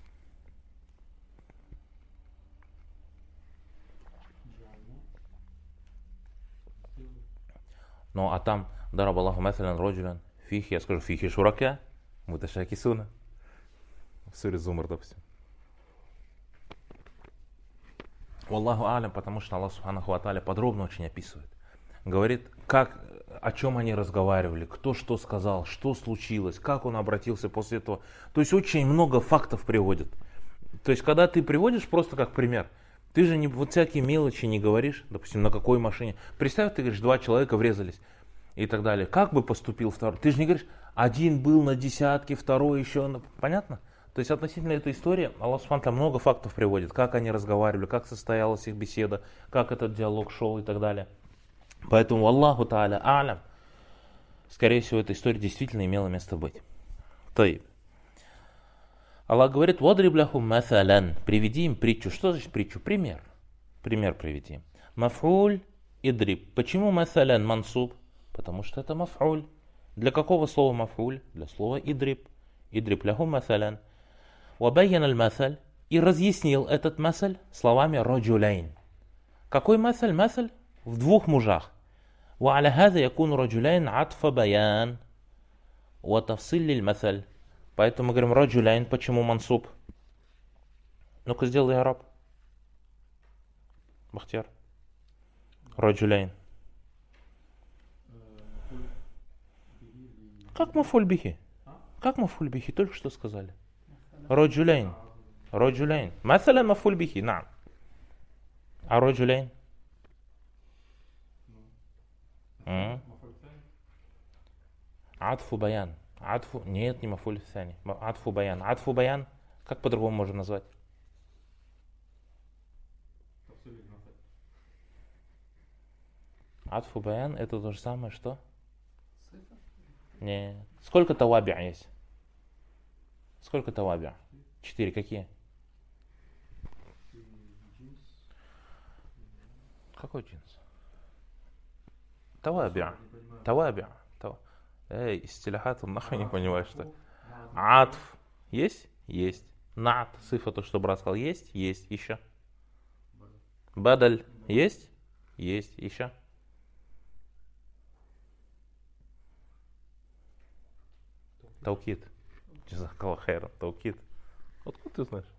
Ну, а там дараб Аллаху масалян роджулян фихи, я скажу фихи шурака муташакисуна. В суре Зумар, допустим. Аллаху алям, потому что Аллах Субханаху ва Тааля подробно очень описывает. Говорит, как, о чем они разговаривали, кто что сказал, что случилось, как он обратился после этого. То есть очень много фактов приводит. То есть когда ты приводишь просто как пример, ты же не, вот всякие мелочи не говоришь, допустим, на какой машине. Представь, ты говоришь, 2 человека врезались и так далее. Как бы поступил второй? Ты же не говоришь, один был на десятке, второй еще. Понятно? То есть относительно этой истории Аллах Субхану ва Тааля много фактов приводит, как они разговаривали, как состоялась их беседа, как этот диалог шел и так далее. Поэтому Аллаху Тааля алям, скорее всего, эта история действительно имела место быть. Таиб. Аллах говорит: «Вадриб лахум масалян», приведи им притчу. Что значит притчу? Пример. Пример приведи. Маф'уль идриб. Почему масалян мансуб? Потому что это маф'уль. Для какого слова маф'уль? Для слова идриб. Идриб лахум масалян. Вабайян аль-масаль, и разъяснил этот масаль словами раджуляйн. Какой масаль? Масаль в 2 мужах. Ва аля хаза якун раджуляйн атфа баян ва тафсиль лиль масаль. Поэтому мы говорим раджуляйн. Почему мансуб? Ну-ка сделай араб. Бахтияр. Раджуляйн. Как мафуль бихи? Как мафуль бихи? Только что сказали. Раджуляйн. Раджуляйн. Масалян мафуль бихи. Наам. А раджуляйн? Атфу баян. Атфу. Нет, не мафуль сани. Атфу баян. Атфу баян. Как по-другому можно назвать? Атфу баян это то же самое, что? Не. Сколько таваби есть? Сколько таваби? 4. Какие? Какой джинс? Таваби. Таваби. Эй, истилахат, он нахуй не понимаешь, что? Атф. Есть? Есть. Нат. Сифа, то, что брат сказал. Есть? Есть. Еще. Бадаль. Есть? Есть. Еще. Таукид. Джазакаллах хайран. Таукид. Откуда ты знаешь?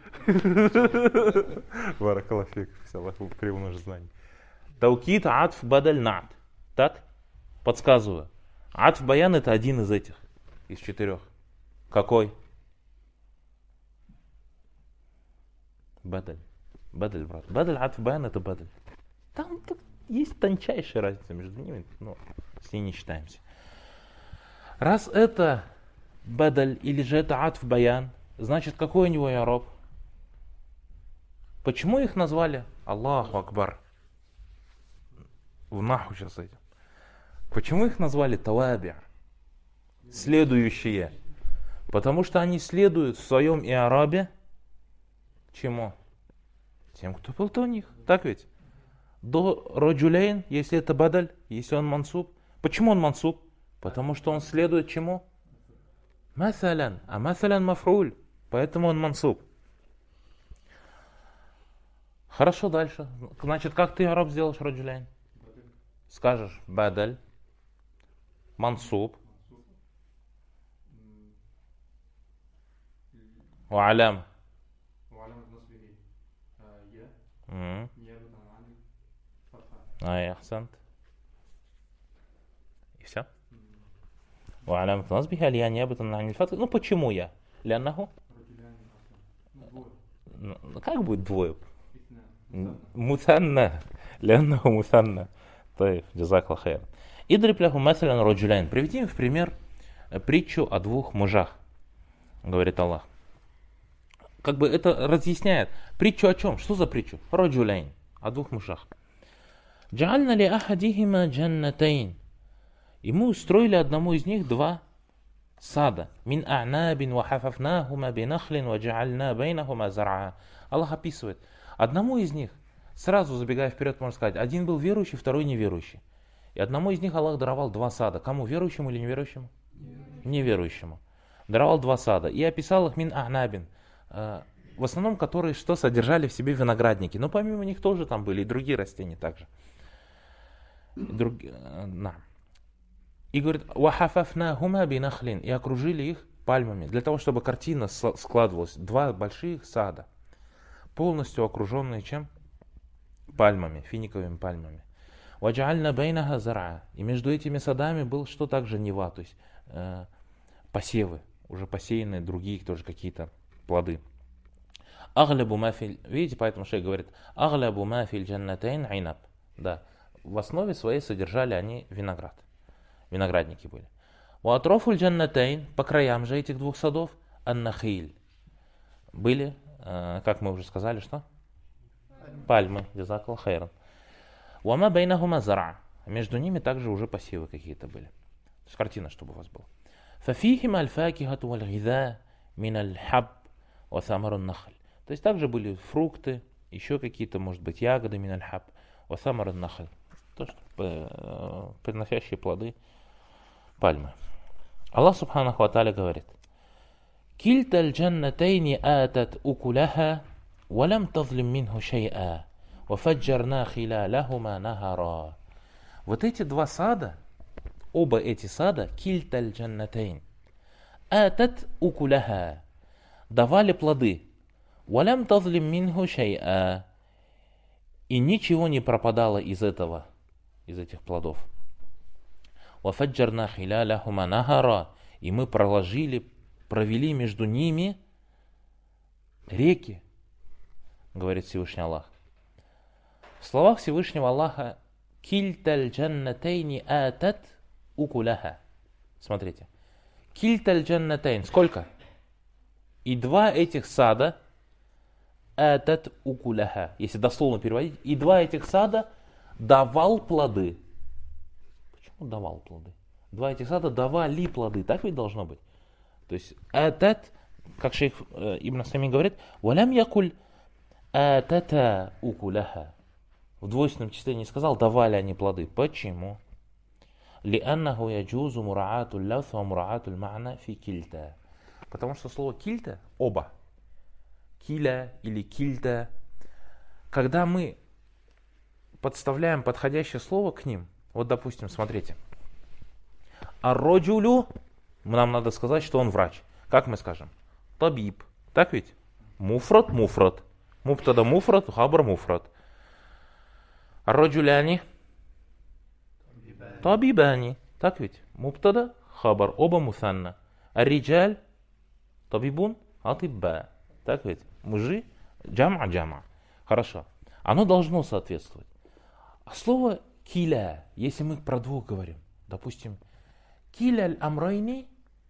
Баракаллах фик. Аллах приумножит знаний. Таукид, атф, бадаль, нат. Так? Подсказываю. Атф баян это один из этих. Из 4. Какой? Бадаль. Бадаль, брат. Бадаль, атф баян это бадаль. Там есть тончайшая разница между ними, но с ней не считаемся. Раз это бадаль или же это атф баян, значит какой у него яроб? Почему их назвали? Аллаху Акбар. В наху сейчас этим. Почему их назвали таваби? Следующие. Потому что они следуют в своем иарабе чему? Тем, кто был до них. Так ведь? До раджулейн, если это бадаль, если он мансуб. Почему он мансуб? Потому что он следует чему? Масалян. А масалян мафруль. Поэтому он мансуб. Хорошо, дальше. Значит, как ты араб сделаешь раджулейн? Скажешь бадаль, мансуб, валям. Ахсант. И все? وعلامة نصبها الياء نيابة عن الفتح. Ну почему я? لأنه как будет двое? مثنى لأنه مثنى. طيب جزاك الله خير. اضرب له مثلا رجلين. Приведи в пример притчу о 2 мужах, говорит Аллах. Как бы это разъясняет. Притчу о чем? Что за притчу? Раджуляйн. О 2 мужах. جعلنا لأحدهما جنتين. И мы устроили одному из них 2 сада. Мин а'набин ва хафафнахума бинахлин ва джа'альна байнахума зар'a. Аллах описывает. Одному из них, сразу забегая вперед, можно сказать, один был верующий, второй неверующий. И одному из них Аллах даровал 2 сада. Кому? Верующему или неверующему? Неверующему. Даровал 2 сада. И описал их мин а'набин. В основном, которые что содержали в себе виноградники. Но помимо них тоже там были и другие растения также. И говорит, вахафафнахума бинахлин, и окружили их пальмами, для того, чтобы картина складывалась. 2 больших сада, полностью окруженные чем? Пальмами, финиковыми пальмами. Ваджаальна байнаха зар'a. И между этими садами был что также нева, то есть посевы, уже посеянные, другие тоже какие-то плоды. Аглябу мафиль, видите, поэтому шейх говорит, аглябу мафиль джаннатайн айнаб. Да, в основе своей содержали они виноград. Виноградники были. Уатрофуль джаннатайн, по краям же этих 2 садов, аннахиль. Были, как мы уже сказали, что? Пальмы, джазакаллах хайран. Уама байнахума зар'a. Между ними также уже посевы какие-то были. То есть картина, чтобы у вас была. Фафихим аль-факихату валь-гида мин аль-хаб ва самарун нахль. То есть также были фрукты, еще какие-то, может быть, ягоды мин аль-хаб ва самарун нахль. То, что приносящие плоды пальмы. Аллах субханаху ва тааля говорит: «Кильта аль-джаннатайни атат укуляха, ва лам тазлим минху шай'a, ва фаджарна хилалахума нахара». Вот эти 2 сада, оба эти сада, кильта аль-джаннатайн, атат укуляха, давали плоды, ва лам тазлим минху шай'a, и ничего не пропадало из этого, из этих плодов. وَفَجَّرْنَا خِلَالَهُمَا نَهَرًا. И мы провели между ними реки, говорит Всевышний Аллах. В словах Всевышнего Аллаха «Кильталь джаннатайни атат укуляха». Смотрите. «Кильталь джаннатайн». Сколько? И 2 этих сада атат укуляха. Если дословно переводить, и 2 этих сада давал плоды. давал плоды. Два этих сада давали плоды. Так ведь должно быть. То есть атат, как шейх Ибн Сами говорит, валям якуль атата укуляха. В двойственном числе не сказал, давали они плоды. Почему? لأنه يجوز مراعاة اللفظ ومراعاة المعنى في كلتا. Потому что слово кильта, оба, киля или кильта, когда мы подставляем подходящее слово к ним, вот допустим, смотрите, ар-роджулю, нам надо сказать, что он врач. Как мы скажем? Табиб. Так ведь? Муфрат, муфрат. Муптада муфрат, хабар муфрат. Ар-роджуляни. Табибани. Так ведь? Муптада, хабар, оба мусанна. Ар-риджаль, табибун, атибба. Так ведь? Мужи, джама, джама. Хорошо. Оно должно соответствовать. А слово киля, если мы про двух говорим, допустим, киля аль-амрайни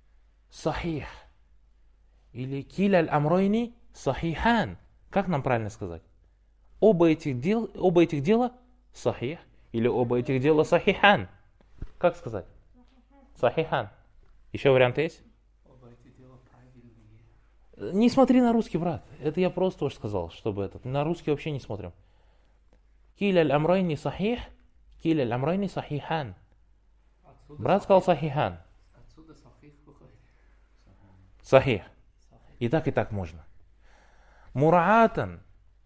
сахих. Или киля аль-амрайни сахихан. Как нам правильно сказать? Оба этих дела сахих. Или оба этих дела сахихан. Как сказать? Сахихан. Еще варианты есть? Оба этих дела правильные. Не смотри на русский, брат. Это я просто тоже сказал, чтобы это. На русский вообще не смотрим. Киля аль-амрайни сахих. Киля аль-амрайни сахихан. Брат сказал сахихан. Отсюда сахих выходит. Сахих. И так можно. Мураатан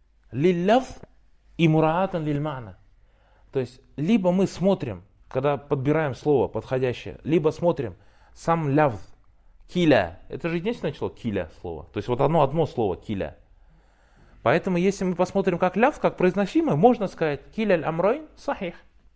лилляф и мураатан лильмана. То есть, либо мы смотрим, когда подбираем слово подходящее, либо смотрим сам лявз, киля. Это же единственное число киля слово. То есть, вот одно слово киля. Поэтому, если мы посмотрим как лявз, как произносимое, можно сказать киля аль-амрайн сахих.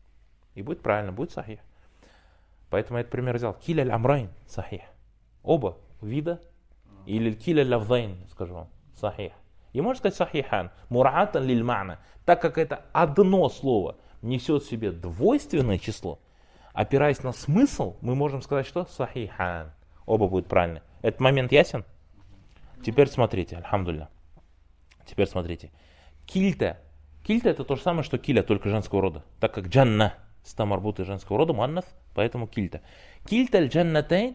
И будет правильно, будет сахих. Поэтому я этот пример взял. Киля аль-амрайн сахих. Оба вида. Или киля аль-лавзайн, скажу вам, сахих. И можно сказать сахихан. Мураатан лиль-мана. Так как это одно слово несет в себе двойственное число, опираясь на смысл, мы можем сказать, что сахихан. Оба будут правильны. Этот момент ясен? Теперь смотрите, альхамдулилля. Теперь смотрите. Кильта. Кильта это то же самое, что киля, только женского рода. Так как джанна, стамарбуты женского рода, муаннас, поэтому кильта. Кильта аль-джаннатайн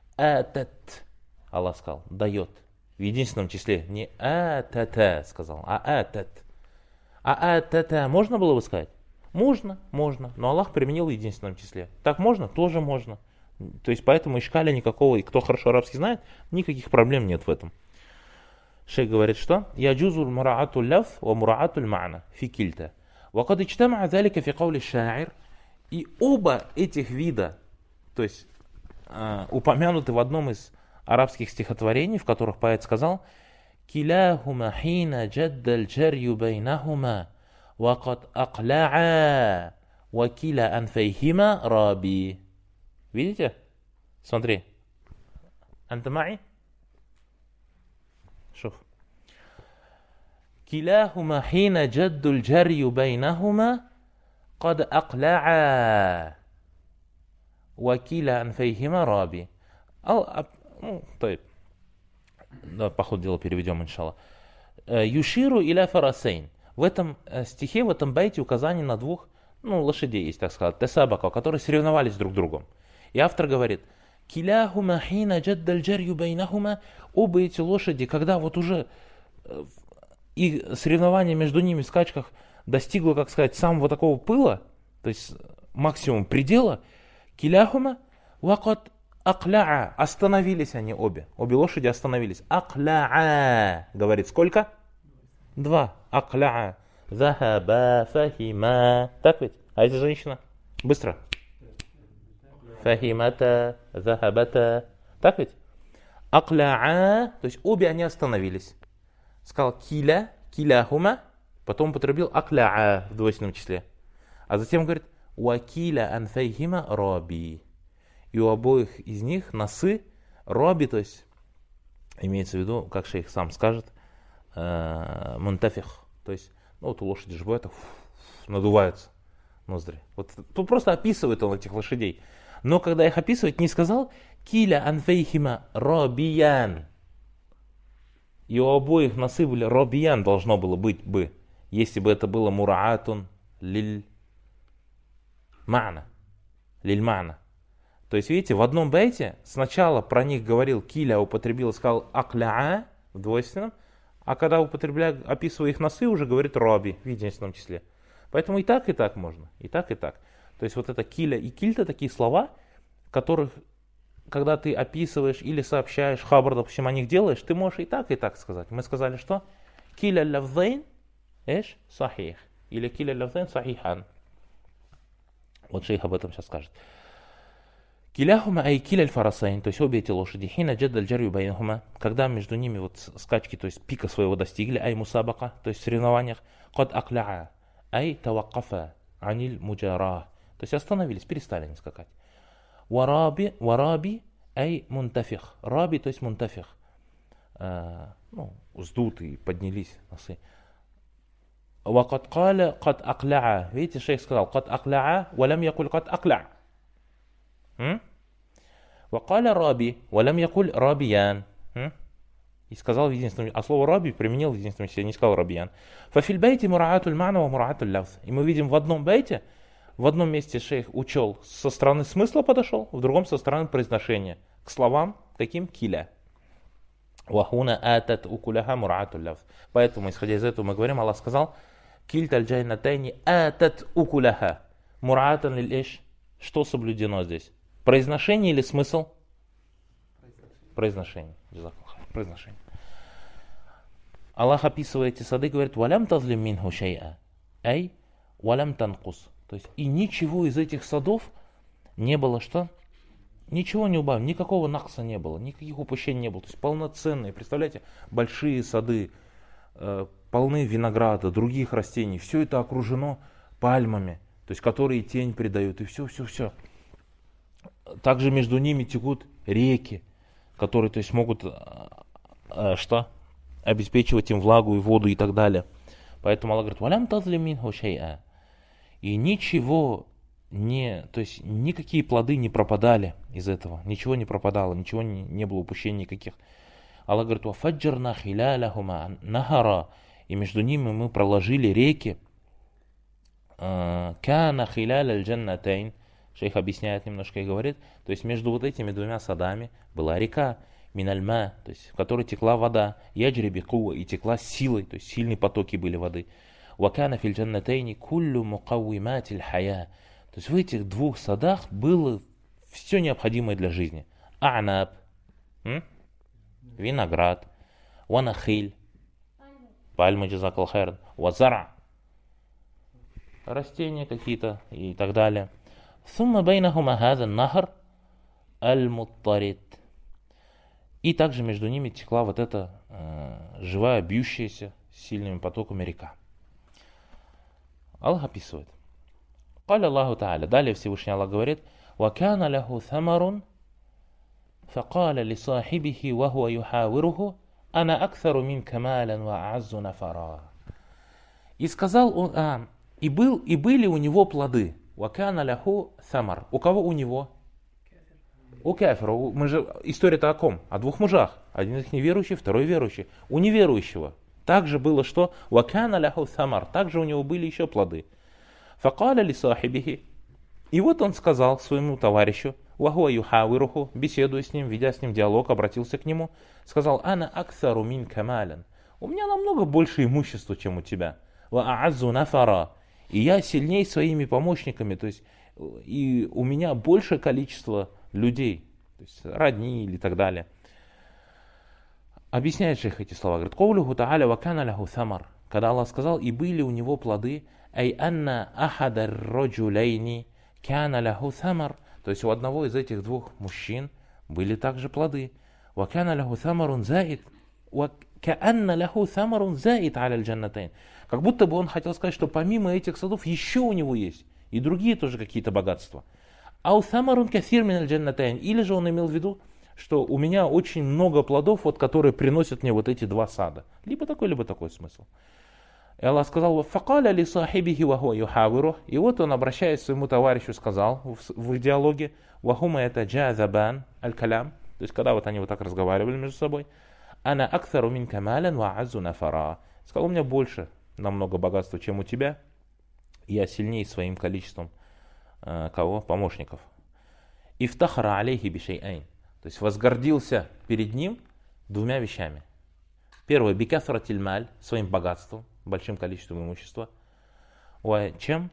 атат. Аллах сказал, дает. В единственном числе. Не атата сказал, а атат. А атата можно было бы сказать? Можно. Но Аллах применил в единственном числе. Так можно? Тоже можно. То есть поэтому ишкаля никакого, и кто хорошо арабский знает, никаких проблем нет в этом. Шейх говорит, что яджузу мураату лаф ва мураату ма'на фи кильта. Ва кад иджтама'a залика фи каули ша'ир. И оба этих вида, то есть упомянуты в одном из арабских стихотворений, в которых поэт сказал: «Киляхума хина джаддаль джарью байнахума, ва кад акла'a, ва киля анфейхима раби». Видите? Смотри. Анта ма'и? شوف كلاهما حين جد الجري بينهما قد أقلعا وكلا أنفيهما رابي. طيب. Да, по ходу дела переведем, иншаллах. Юширу иля фарасейн. В этом стихе, в этом байте указание на двух лошадей есть, так сказать, тесабака, которые соревновались друг с другом. И автор говорит: «Киляхума хина джаддаль джарью байнахума». Оба эти лошади, когда вот уже и соревнование между ними в скачках достигло, как сказать, самого такого пыла, то есть максимум предела, «Киляхума вакат акля'a». Остановились они обе лошади остановились. «Акля'a» говорит сколько? Два. «Акля'a». «Захаба фахима». Так ведь? А эта женщина? Быстро. «Фахимата», «захабата». Так ведь? «Акля'a», то есть обе они остановились. Сказал «киля», «киляхума», потом употребил «акля'a» в двойственном числе. А затем говорит «вакиля анфейхима раби». И у обоих из них носы раби, то есть имеется в виду, как шейх сам скажет, мунтафих. То есть, вот у лошади же бывает, надуваются ноздри. Вот тут просто описывает он этих лошадей. Но когда их описывает, не сказал «киля анфейхима робиян». И у обоих носы были робиян, должно было быть бы, если бы это было мураатун лиль ма'на. лильмана. То есть, видите, в одном бейте сначала про них говорил киля, употребил, сказал акляа в двойственном, а когда употребляя, описывая их носы, уже говорит раби в единственном числе. Поэтому и так можно, и так, и так. То есть вот это киля и кильта такие слова, которых, когда ты описываешь или сообщаешь, хабар, допустим, о них делаешь, ты можешь и так сказать. Мы сказали, что киля лавзайн эш сахих, или киля лавзайн сахихан. Вот шейх об этом сейчас скажет. Киляхума ай киля аль-фарасайн, то есть обе эти лошади, хина джадда аль-джарю байнахума, когда между ними вот скачки, то есть пика своего достигли, ай мусабака, то есть в соревнованиях, кад акляа, ай таваккафа, аниль муджара, то есть остановились, перестали не скакать. Вараби ай мунтафих, раби, то есть мунтафих, сдутые, поднялись носы. Вакад каля кад акляа, видите, шейх сказал, кад акляа, валям якуль кад акля. Вакаля раби, валям якуль рабиян. И сказал в единственном, а слово раби применил в единственном числе, не сказал рабиян. Фафиль бейте мураатуль ма'на ва мураатуль лавз. И мы видим в одном бейте, в одном месте шейх учел со стороны смысла подошел, в другом со стороны произношения. К словам таким киля. Вахуна атат укуляха мураатуль лавз. Поэтому, исходя из этого, мы говорим, Аллах сказал, кильта аль-джайнатайни атат укуляха. Мураатан лиль-эш. Что соблюдено здесь? Произношение или смысл? Произношение. Произношение. Аллах описывает эти сады, говорит, «Валям тазлим минху шай'a, ай, валям танкус». То есть, и ничего из этих садов не было, что? Ничего не убавим, никакого накса не было, никаких упущений не было. То есть, полноценные, представляете, большие сады, полны винограда, других растений. Все это окружено пальмами, то есть, которые тень придают, и все. Также между ними текут реки, которые, то есть, могут обеспечивать им влагу и воду и так далее. Поэтому Аллах говорит, «Валям тазлим минху шай'a». И ничего то есть никакие плоды не пропадали из этого, ничего не пропадало, ничего не было упущений никаких. Аллах говорит, «Вафаджарна хиляляхума нахара». И между ними мы проложили реки. «Кана хиляля аль-джаннатайн». Шейх объясняет немножко и говорит, то есть между вот этими двумя садами была река, минальма, то есть в которой текла вода, яджри бикува, и текла силой, то есть сильные потоки были воды. Вакана филь джаннатайни куллю мукаввиматиль хая. То есть в этих двух садах было все необходимое для жизни. А'наб, виноград, ванахиль, пальма, джазакал хайран, вазара, растения какие-то и так далее. ثم بينهما هذا النهر المضطرد. И также между ними текла вот эта живая, бьющаяся сильными потоками река. Аллах описывает. قال الله تعالى. Далее Всевышний Аллах говорит, وكان له ثمر فقال لصاحبه وهو يحاوره أنا أكثر منك مالا وأعز نفرا. И сказал он, и были у него плоды. Вакана ляху самар. У кого у него? У кафира. История-то о ком? О двух мужах. Один из них неверующий, второй верующий. У неверующего также было что? Вакана ляху самар. Также у него были еще плоды. Факаля ли сахибихи. И вот он сказал своему товарищу, вахуа юхавируху, беседуя с ним, ведя с ним диалог, обратился к нему, сказал, ана аксару мин камалян. У меня намного больше имущества, чем у тебя. Ва аазу нафара. И я сильней своими помощниками, то есть и у меня большее количество людей, то есть родни или так далее. Объясняет шейх эти слова. Говорит, «Ковлюху та'аля вакана ляху самар». Когда Аллах сказал, и были у него плоды, «Ай анна ахада роджуляйни кяна ляху самар». То есть у одного из этих двух мужчин были также плоды. «Вакана ляху самарун заид». «Каанна ляху самарун заид аля аль-джаннатайн». Как будто бы он хотел сказать, что помимо этих садов еще у него есть и другие тоже какие-то богатства. «Ау самарун кафир мин аль-джаннатайн». Или же он имел в виду, что у меня очень много плодов, вот, которые приносят мне вот эти два сада. Либо такой смысл. И Аллах сказал, «Факаля ли сахибихи вахуа юхавиру». И вот он, обращаясь к своему товарищу, сказал в диалоге, «Вахума это джазабан аль-калям». То есть, когда вот они вот так разговаривали между собой, «Ана акцару мин камалян ва азу нафара». Сказал, у меня больше намного богатства, чем у тебя. Я сильнее своим количеством кого? Помощников. Ифтахара алейхи бишейайн. То есть возгордился перед ним двумя вещами. Первое, бикафратиль маль, своим богатством, большим количеством имущества. Чем?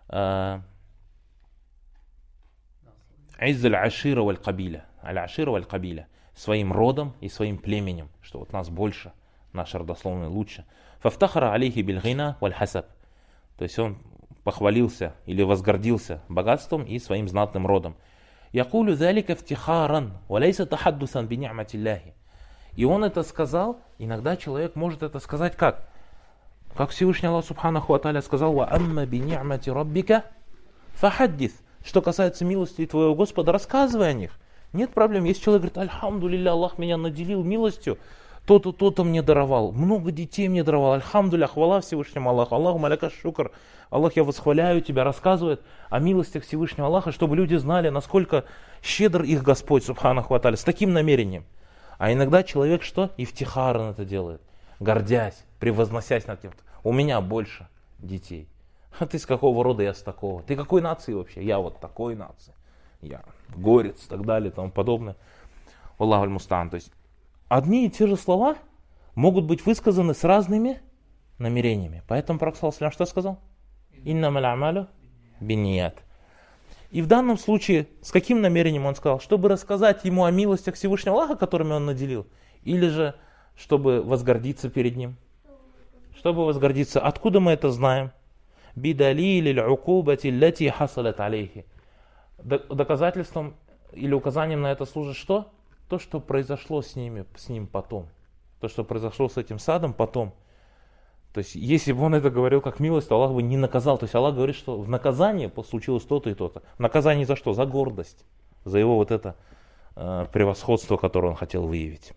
Иззаль ашира валь кабиля. Аль-ашира валь кабиля. Своим родом и своим племенем. Что вот нас больше, наш родословный лучше. Фафтахара алейхи бильгина валь хасаб. То есть он похвалился или возгордился богатством и своим знатным родом. Якулю залика втихаран, валейса тахаддусан би ни'матиллахи. И он это сказал, иногда человек может это сказать как? Как Всевышний Аллах Субханаху ва Тааля сказал: «Ва амма би ни'мати раббика фахаддис». Что касается милости твоего Господа, рассказывай о них. Нет проблем. Если человек говорит: «Альхамдулилля, Аллах меня наделил милостью, то-то, то-то мне даровал, много детей мне даровал, альхамдулилля, хвала Всевышнему Аллаху, Аллаху маляка шукр». Аллах, я восхваляю тебя, рассказывает о милостях Всевышнего Аллаха, чтобы люди знали, насколько щедр их Господь, Субханаху ва Тааля, с таким намерением. А иногда человек что? Ифтихаран это делает, гордясь, превозносясь над кем-то. У меня больше детей. А ты с какого рода? Я с такого. Ты какой нации вообще? Я вот такой нации. Я горец и так далее и тому подобное. Аллаху аль-мустаан. То есть одни и те же слова могут быть высказаны с разными намерениями. Поэтому Пророк саллаллаху алейхи ва саллям что сказал? Иннамаль амалю бинният. И в данном случае с каким намерением он сказал? Чтобы рассказать ему о милостях Всевышнего Аллаха, которыми он наделил? Или же чтобы возгордиться перед ним? Чтобы возгордиться. Откуда мы это знаем? Бидалилиль укубати лати хасалат алейхи. Доказательством или указанием на это служит что? То, что произошло с ним потом. То, что произошло с этим садом потом. То есть, если бы он это говорил как милость, то Аллах бы не наказал. То есть, Аллах говорит, что в наказании случилось то-то и то-то. Наказание за что? За гордость. За его вот это превосходство, которое он хотел выявить.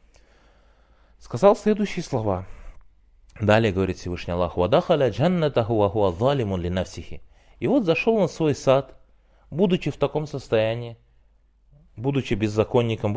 Сказал следующие слова. Далее говорит Всевышний Аллах: «Вадахаля джаннатаху ва хуа залимун ли нафсихи». И вот зашел он в свой сад, будучи в таком состоянии, будучи беззаконником,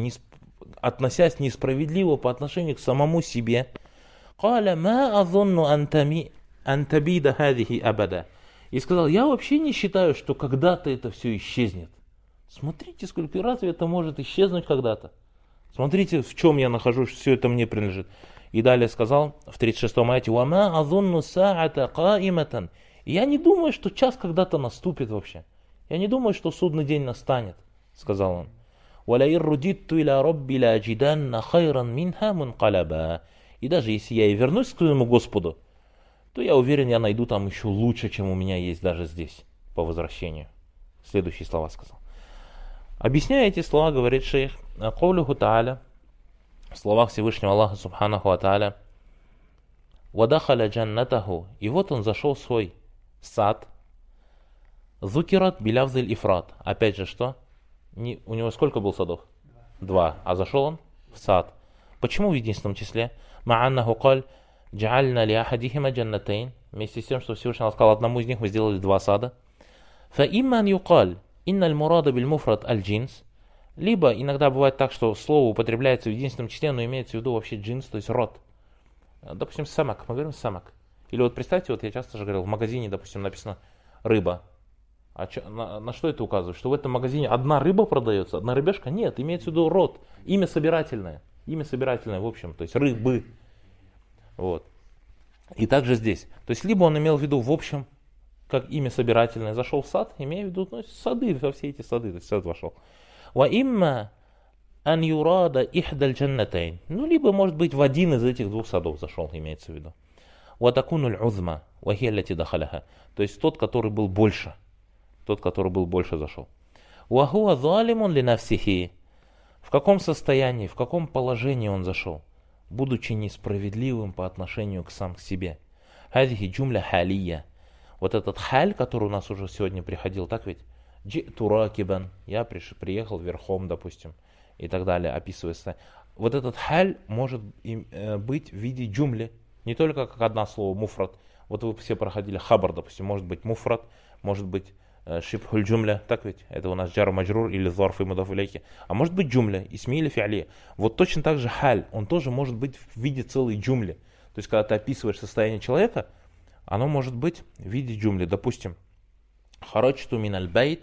относясь несправедливо по отношению к самому себе. «Каля ма азунну ан табида хадихи абада». И сказал: я вообще не считаю, что когда-то это все исчезнет. Смотрите, сколько разве это может исчезнуть когда-то? Смотрите, в чем я нахожусь, все это мне принадлежит. И далее сказал в 36-м аяте: «Вама азунну са'ата каиматан». Я не думаю, что час когда-то наступит вообще. Я не думаю, что судный день настанет, сказал он. «Валаир рудитту иля робби ла аджиданна хайран минха мункалаба». И даже если я и вернусь к своему Господу, то я уверен, я найду там еще лучше, чем у меня есть даже здесь, по возвращению. Следующие слова сказал. Объясняя эти слова, говорит шейх: «Каулюху та'аля», в словах Всевышнего Аллаха Субханаху ва Тааля: «Вадахаля джаннатаху». И вот он зашел в свой сад. «Зукират билявзиль ифрат». Опять же что? У него сколько было садов? Два. А зашел он в сад. Почему в единственном числе? «Ма'аннаху каль джа'альна ли ахадихима джаннатейн». Вместе с тем, что Всевышний Аллах сказал, одному из них мы сделали два сада. «Фаимман юкаль инналь мурада биль муфрат аль джинс». Либо иногда бывает так, что слово употребляется в единственном числе, но имеется в виду вообще джинс, то есть род. Допустим, самак. Мы говорим самак. Или вот представьте, вот я часто же говорил, в магазине, допустим, написано рыба. А на что это указывает? Что в этом магазине одна рыба продается, одна рыбешка? Нет, имеется в виду род. Имя собирательное. Имя собирательное, в общем, то есть рыбы. Вот. И также здесь. То есть либо он имел в виду в общем, как имя собирательное, зашел в сад, имея в виду сады, во все эти сады, то есть сад вошел. «Ва имма ан юрада ихдаль джаннатайн». Ну, либо, может быть, в один из этих двух садов зашел, имеется в виду. «Ва такунуль узма, ва хилляти дахаляха». То есть тот, который был больше. Тот, который был больше, зашел. «Ва хуа залимун ли нафсихи». В каком состоянии, в каком положении он зашел? Будучи несправедливым по отношению к сам к себе. «Хадихи джумля халия». Вот этот халь, который у нас уже сегодня приходил, так ведь? «Джиту ракибан». Я приехал верхом, допустим, и так далее, описывая состояние. Вот этот халь может быть в виде джумли, не только как одно слово муфрат. Вот вы все проходили хабар, допустим, может быть муфрат, может быть шибхуль джумля, так ведь? Это у нас джар маджрур или зарф и мудаф илейхи. А может быть джумля, исми или фи'ли. Вот точно так же халь, он тоже может быть в виде целой джумли. То есть, когда ты описываешь состояние человека, оно может быть в виде джумли. Допустим, Хараджту миналь байт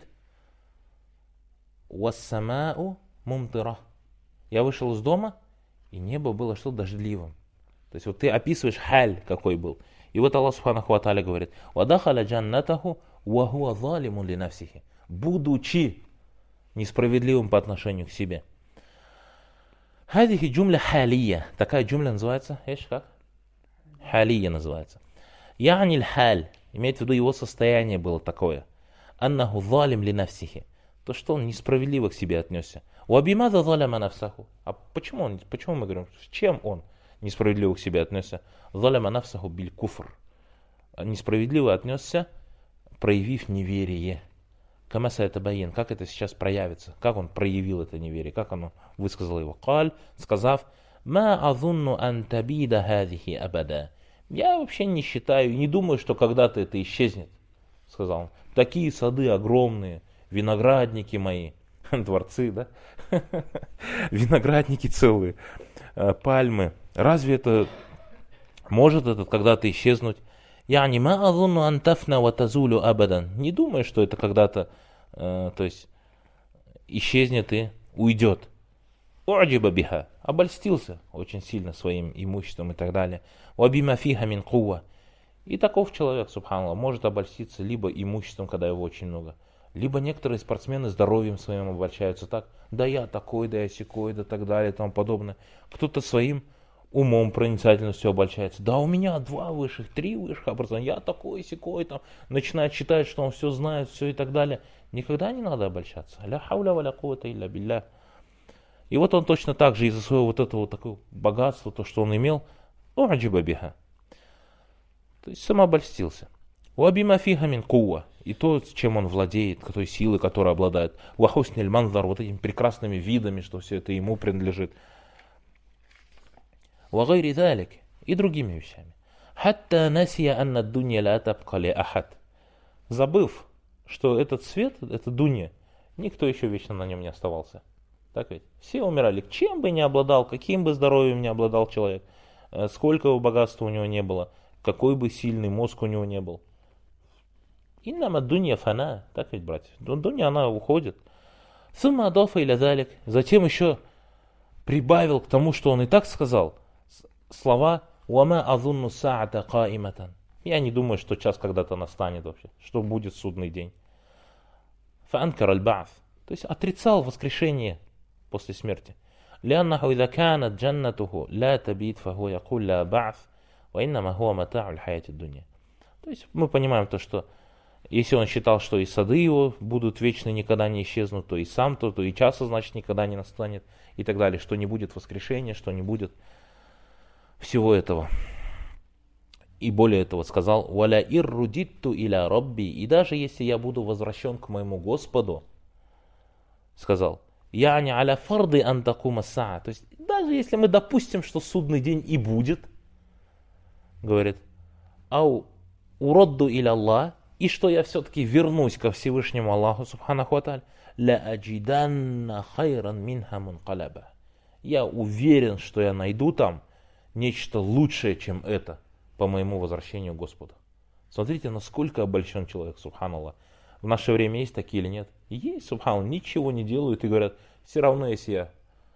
вассамау мумтира. Я вышел из дома, и небо было что дождливым. То есть вот ты описываешь халь, какой был. И вот Аллах Субханаху ва Тааля говорит: «Вадахаля джаннатаху ва хуа залимун ли нафсихи», будучи несправедливым по отношению к себе. Хадихи джумля халия. Такая джумля называется, как? Халия называется. Яниль халь. Имеется в виду, его состояние было такое. Аннаху залим ли нафсихи. То, что он несправедливо к себе отнесся. Уабимаза заляма нафсаху. А почему мы говорим, чем он несправедливо к себе отнесся? Заляма нафсаху биль куфр. Несправедливо отнесся, проявив неверие. Камаса это баин. Как это сейчас проявится? Как он проявил это неверие? Как оно высказал его? Каль, сказав: «Ма азунну ан табида хадихи абада». Я вообще не считаю, не думаю, что когда-то это исчезнет, сказал он. Такие сады огромные, виноградники мои, дворцы, да? Виноградники целые, пальмы. Разве это может это когда-то исчезнуть? Я не маазунну антафна ватазулю абадан. Не думаю, что это когда-то, то есть, исчезнет и уйдет. У'джиба биха. Обольстился очень сильно своим имуществом и так далее. Вабима фиха мин кува. И таков человек, субханаллах, может обольститься либо имуществом, когда его очень много, либо некоторые спортсмены здоровьем своим обольщаются так: да я такой, да я сякой, да так далее и тому подобное. Кто-то своим умом, проницательностью обольщается. Да у меня 2 высших, 3 высших образования, я такой, сякой, там, начинает считать, что он все знает, все и так далее. Никогда не надо обольщаться. Ля хауля ва ля куввата илля билля. И вот он точно так же из-за своего вот этого такого богатства, то, что он имел, у'джиба биха. То есть самообольстился. Уабима фиха мин кува. И то, чем он владеет, той силой, которой обладает. Вахусниль манзар, вот этими прекрасными видами, что все это ему принадлежит. Вагайри далик. И другими вещами. Хатта насия анна дунья ла табка ли ахад. Забыв, что этот свет, эта дунья, никто еще вечно на нем не оставался. Так ведь? Все умирали. Чем бы ни обладал, каким бы здоровьем ни обладал человек, сколько бы богатства у него не было, какой бы сильный мозг у него не был. Иннама дунья фана. Так ведь, братья? Дунья, она уходит. Сумма адафа иля залик. Затем еще прибавил к тому, что он и так сказал, слова «Вама азунну саата каиматан». Я не думаю, что час когда-то настанет вообще, что будет судный день. Фаанкар аль-ба'ф. То есть отрицал воскрешение после смерти. لأنه إذا كانت جنته لا تبيد فهو يقول لا بعث وإنما هو متاع الحياة الدنيا. То есть мы понимаем то, что если он считал, что и сады его будут вечны, никогда не исчезнут, то и сам, то и часа, значит, никогда не настанет и так далее, что не будет воскрешения, что не будет всего этого. И более того сказал: «Валя иррудитту иля робби». И даже если я буду возвращен к моему Господу, сказал: «Я не аля фарды антакума саа». То есть даже если мы допустим, что судный день и будет, говорит, «Ау уродду иля Аллах», и что я все-таки вернусь ко Всевышнему Аллаху субханаху ва тааля, «Ла аджиданна хайран минха мункалаба». Я уверен, что я найду там нечто лучшее, чем это, по моему возвращению к Господу. Смотрите, насколько обольщен человек, субханаллах. В наше время есть такие или нет? Есть, субханаллах, ничего не делают и говорят: все равно, если я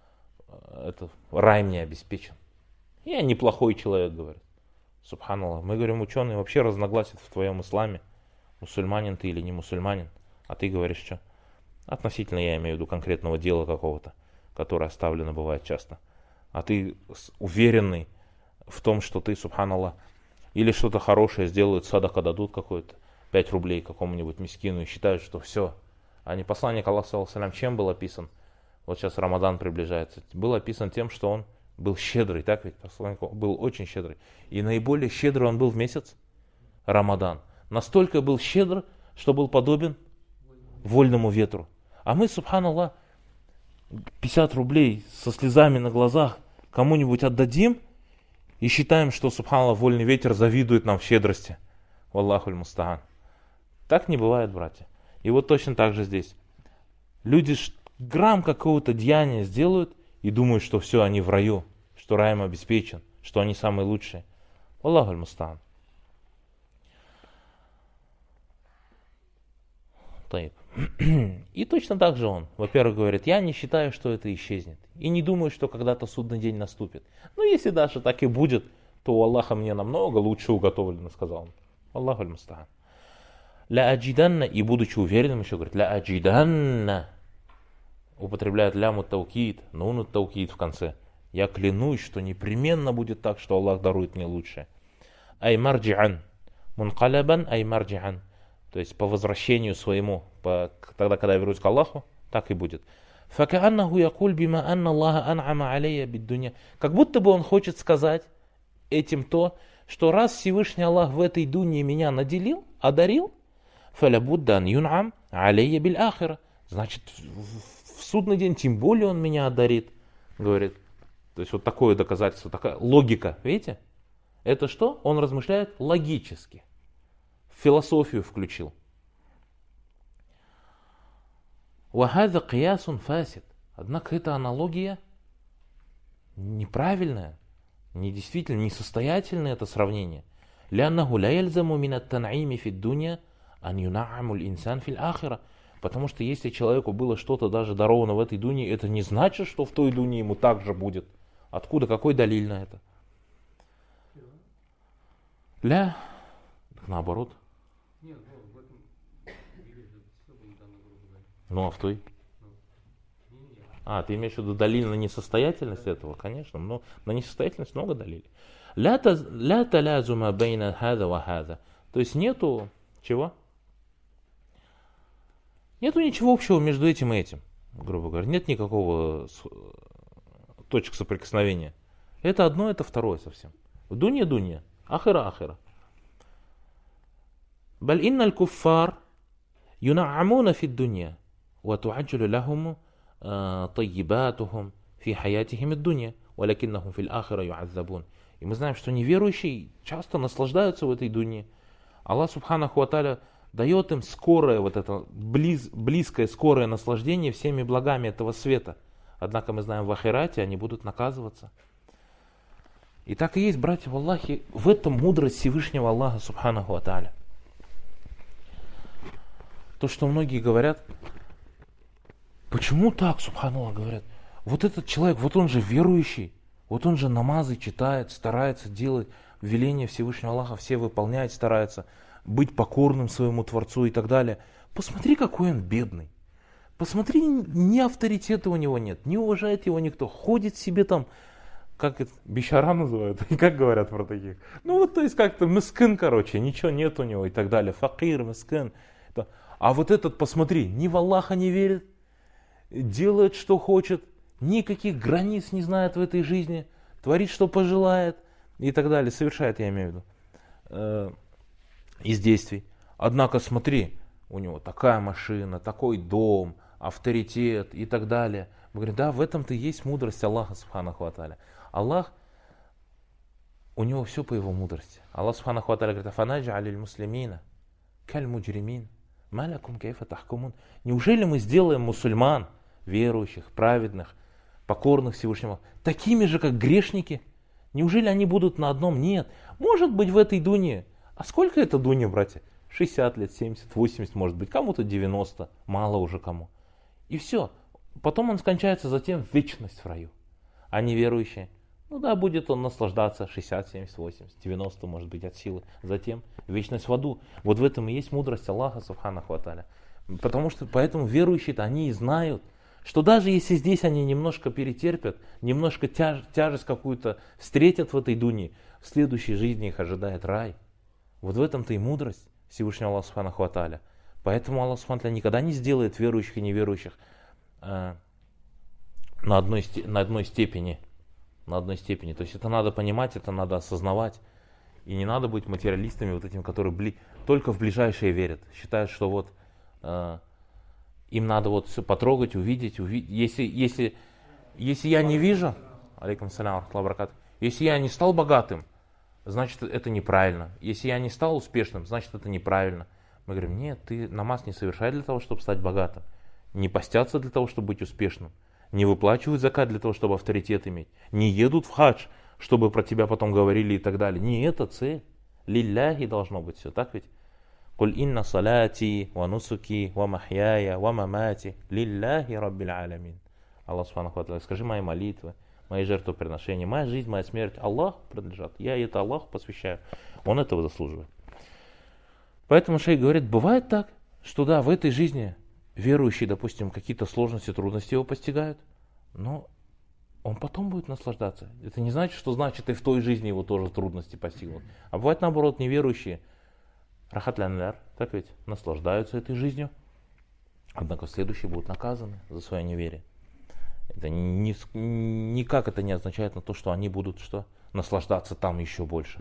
рай мне обеспечен. Я неплохой человек, говорит. Субханаллах. Мы говорим, ученые вообще разногласят в твоем исламе. Мусульманин ты или не мусульманин. А ты говоришь, что? Относительно, я имею в виду, конкретного дела какого-то, которое оставлено бывает часто. А ты уверенный в том, что ты, субханаллах, или что-то хорошее сделают, садака дадут какое-то, 5 рублей какому-нибудь мискину, и считают, что все. А не посланник Аллаха, саллаллаху алейхи ва саллям, чем был описан? Вот сейчас Рамадан приближается. Был описан тем, что он был щедрый, так ведь? Посланник был очень щедрый. И наиболее щедрый он был в месяц Рамадан. Настолько был щедр, что был подобен вольному ветру. А мы, субханаллах, 50 рублей со слезами на глазах кому-нибудь отдадим и считаем, что, субханаллах, вольный ветер завидует нам в щедрости. Валлаху аль-мустаан. Так не бывает, братья. И вот точно так же здесь. Люди грамм какого-то деяния сделают и думают, что все, они в раю, что рай им обеспечен, что они самые лучшие. Валлаху аль-мустаан. Таиб. И точно так же он, во-первых, говорит, я не считаю, что это исчезнет. И не думаю, что когда-то судный день наступит. Но если даже так и будет, то у Аллаха мне намного лучше уготовлено, сказал он. Аллаху аль-муста'ан. Ля аджиданна, и будучи уверенным еще говорит, ля аджиданна, употребляет ляму таукид, нуну таукид в конце. Я клянусь, что непременно будет так, что Аллах дарует мне лучшее. Ай марджи'ан, мункалабан ай марджи'ан. То есть по возвращению своему, тогда, когда я вернусь к Аллаху, так и будет. Факааннаху якуль бима анна Аллаха ан'ама алейя биддунья. Как будто бы он хочет сказать этим то, что раз Всевышний Аллах в этой дунье меня наделил, одарил, фалябуддан юн'ам алейя биль ахира. Значит, в судный день тем более он меня одарит, говорит. То есть вот такое доказательство, такая логика, видите? Это что? Он размышляет логически. Философию включил. Вахада киясун фасид. Однако эта аналогия неправильная, недействительная, несостоятельное это сравнение. Ляннаху ля яльзаму мин ат-тан'ими фид дунья ан юн'аму аль-инсан фил ахира. Потому что если человеку было что-то даже даровано в этой дуне, это не значит, что в той дуне ему также будет. Откуда? Какой далиль на это? Ля, наоборот. Нет, ну в этом мире же все было дано, грубо говоря. Ну а в той? Не. А, ты имеешь в виду далиль на несостоятельность этого? Конечно, но на несостоятельность много далилей. Ля талязума бейна хада ва хада. То есть нету чего? Нету ничего общего между этим и этим, грубо говоря. Нет никакого точек соприкосновения. Это одно, это второе совсем. Дунья, ахира. Баль инналь куффар юна'амуна фид дунья ва ту'аджлу лахум таййибатухум фи хаятихим ад-дунья валякиннахум фил ахира ю'аззабун. И мы знаем, что неверующие часто наслаждаются в этой дунье. Аллах субханаху ва тааля дает им скорое, вот это близкое, скорое наслаждение всеми благами этого света. Однако мы знаем, в ахирате они будут наказываться. И так и есть, братья в Аллахе, в этом мудрость Всевышнего Аллаха субханаху ва тааля. То, что многие говорят, почему так, субханаллах, говорят, вот этот человек, вот он же верующий, вот он же намазы читает, старается делать веления Всевышнего Аллаха, все выполняет, старается быть покорным своему Творцу и так далее. Посмотри, какой он бедный. Посмотри, ни авторитета у него нет, не уважает его никто. Ходит себе там, как это, бишара называют, как говорят про таких. Ну вот, то есть как-то мискин, короче, ничего нет у него и так далее. Факир, мискин. А вот этот, посмотри, ни в Аллаха не верит, делает, что хочет, никаких границ не знает в этой жизни, творит, что пожелает и так далее. Совершает, я имею в виду, из действий. Однако смотри, у него такая машина, такой дом, авторитет и так далее. Мы говорим, да, в этом-то и есть мудрость Аллаха субханаху ва тааля. Аллах, у него все по его мудрости. Аллах субханаху ва тааля говорит, афанадж'аль аль-муслимина каль муджримин малякум кайфа тахкумун. Неужели мы сделаем мусульман, верующих, праведных, покорных Всевышнему, такими же, как грешники? Неужели они будут на одном? Нет. Может быть, в этой дуне. А сколько это дуня, братья? 60 лет, 70, 80, может быть. Кому-то 90, мало уже кому. И все. Потом он скончается затем в вечность в раю. А неверующие, ну да, будет он наслаждаться 60, 70, 80, 90, может быть, от силы. Затем вечность в аду. Вот в этом и есть мудрость Аллаха субханаху ва тааля. Потому что, поэтому верующие-то, они и знают, что даже если здесь они немножко перетерпят, немножко тяжесть какую-то встретят в этой дуне, в следующей жизни их ожидает рай. Вот в этом-то и мудрость Всевышнего Аллаха субханаху ва тааля. Поэтому Аллах субханаху ва тааля никогда не сделает верующих и неверующих на одной степени. На одной степени. То есть это надо понимать, это надо осознавать. И не надо быть материалистами, вот этим, которые только в ближайшее верят. Считают, что вот им надо вот все потрогать, увидеть. Если я не вижу, алейкум салям, если я не стал богатым, значит это неправильно. Если я не стал успешным, значит это неправильно. Мы говорим, нет, ты намаз не совершай для того, чтобы стать богатым. Не постятся для того, чтобы быть успешным. Не выплачивают закат для того, чтобы авторитет иметь. Не едут в хадж, чтобы про тебя потом говорили и так далее. Не это цель. Лилляхи должно быть все, так ведь? «Куль инна салати, ва нусуки, ва махьяя, ва мамати, лилляхи раббил алямин». Аллах Субханаху ва Тааля, скажи мои молитвы, мои жертвоприношения, моя жизнь, моя смерть Аллаху принадлежат. Я это Аллаху посвящаю. Он этого заслуживает. Поэтому шейх говорит, бывает так, что да, в этой жизни верующий, допустим, какие-то сложности, трудности его постигают, но он потом будет наслаждаться. Это не значит, что значит и в той жизни его тоже трудности постигнут. А бывает наоборот, неверующие, рахат лян-ляр, так ведь, наслаждаются этой жизнью, однако следующие будут наказаны за свое неверие. Это никак это не означает на то, что они будут наслаждаться там еще больше.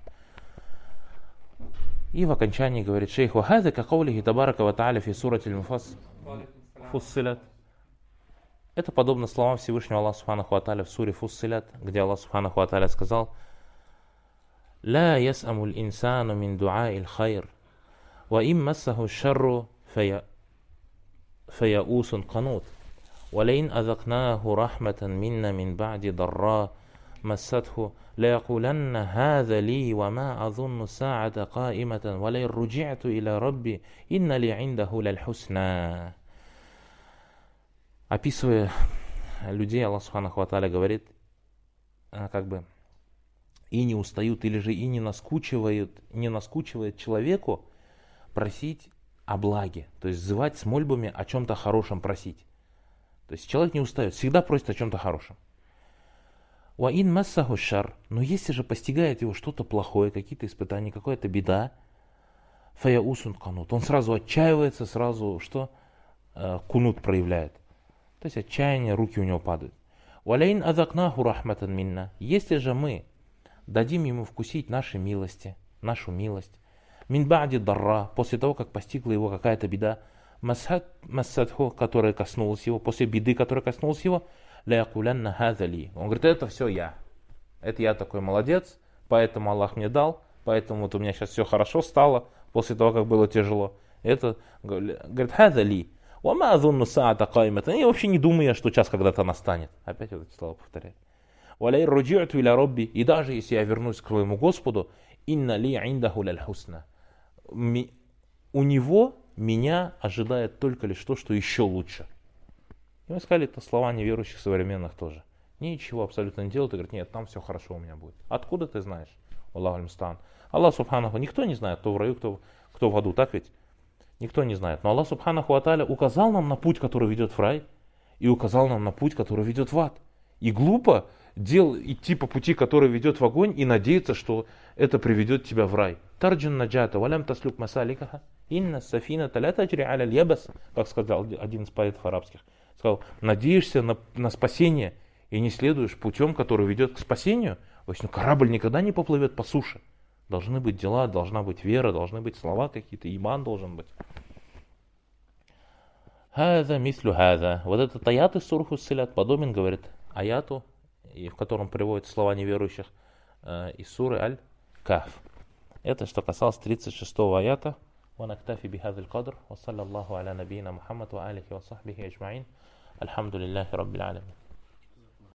И в окончании говорит шейх: «Вахада какаулихи табарака ва та'аля фи сурати Фуссилят». Это подобно словам Всевышнего Аллаха Субханаху ва Тааля в суре Фуссилят, где Аллах Субханаху ва Тааля сказал: «Ла яс'аму л-инсану мин ду'а'i л-хайр, ва им массаху шарру фаяусун канут». ولئن أذقناه رحمة منا من بعد ضراء مسته ليقولن هذا لي وما أظن الساعة قائمة ولئن رجعت إلى ربي إن لي عنده للحسنى. Описывая людей, Аллах Субханаху ва Тааля говорит, и не устают, или же и не наскучивает человеку просить о благе, то есть взывать с мольбами о чем-то хорошем просить. То есть человек не устает, всегда просит о чем-то хорошем. «Уаин массаху шар», но если же постигает его что-то плохое, какие-то испытания, какая-то беда, фаяусун канут, он сразу отчаивается, сразу кунут проявляет. То есть отчаяние, руки у него падают. «Валяин азакнаху рахматан минна», если же мы дадим ему вкусить наши милости, нашу милость, мин ба'ди дарра, после того, как постигла его какая-то беда, массадху, которая коснулась его, после беды, которая коснулась его, ля якулянна хазали. Он говорит, это все я. Это я такой молодец, поэтому Аллах мне дал, поэтому вот у меня сейчас все хорошо стало, после того, как было тяжело. Это, говорит, хазали. Уама азунну саата каймата. Я вообще не думаю, что час когда-то настанет. Опять вот эти слова повторяет. Валяй руджи'ту иля робби. И даже если я вернусь к своему Господу, инна ли индаху ляль хусна. У него меня ожидает только лишь то, что еще лучше. И мы сказали, это слова неверующих современных тоже. Ничего абсолютно не делают и говорят, нет, там все хорошо у меня будет. Откуда ты знаешь? Аллаху аль-мустаан. Аллах Субханаху, никто не знает, кто в раю, кто в аду, так ведь? Никто не знает. Но Аллах Субханаху ва Тааля указал нам на путь, который ведет в рай, и указал нам на путь, который ведет в ад. И глупо идти по пути, который ведет в огонь, и надеяться, что это приведет тебя в рай. Тарджун наджата, валям таслюк масаликаха, инна сафина таля таджри аля ябас, как сказал один из поэтов арабских. Сказал, надеешься на спасение и не следуешь путем, который ведет к спасению, то есть корабль никогда не поплывет по суше. Должны быть дела, должна быть вера, должны быть слова какие-то, иман должен быть. Хаза мислю хаза. Вот этот аят из суры Фуссилят подобен, говорит, аяту, и в котором приводят слова неверующих из суры Аль-Кахф. Это что касалось 36-го аята. ونكتفي بهذا القدر وصلى الله على نبينا محمد وآله وصحبه أجمعين الحمد لله رب العالمين.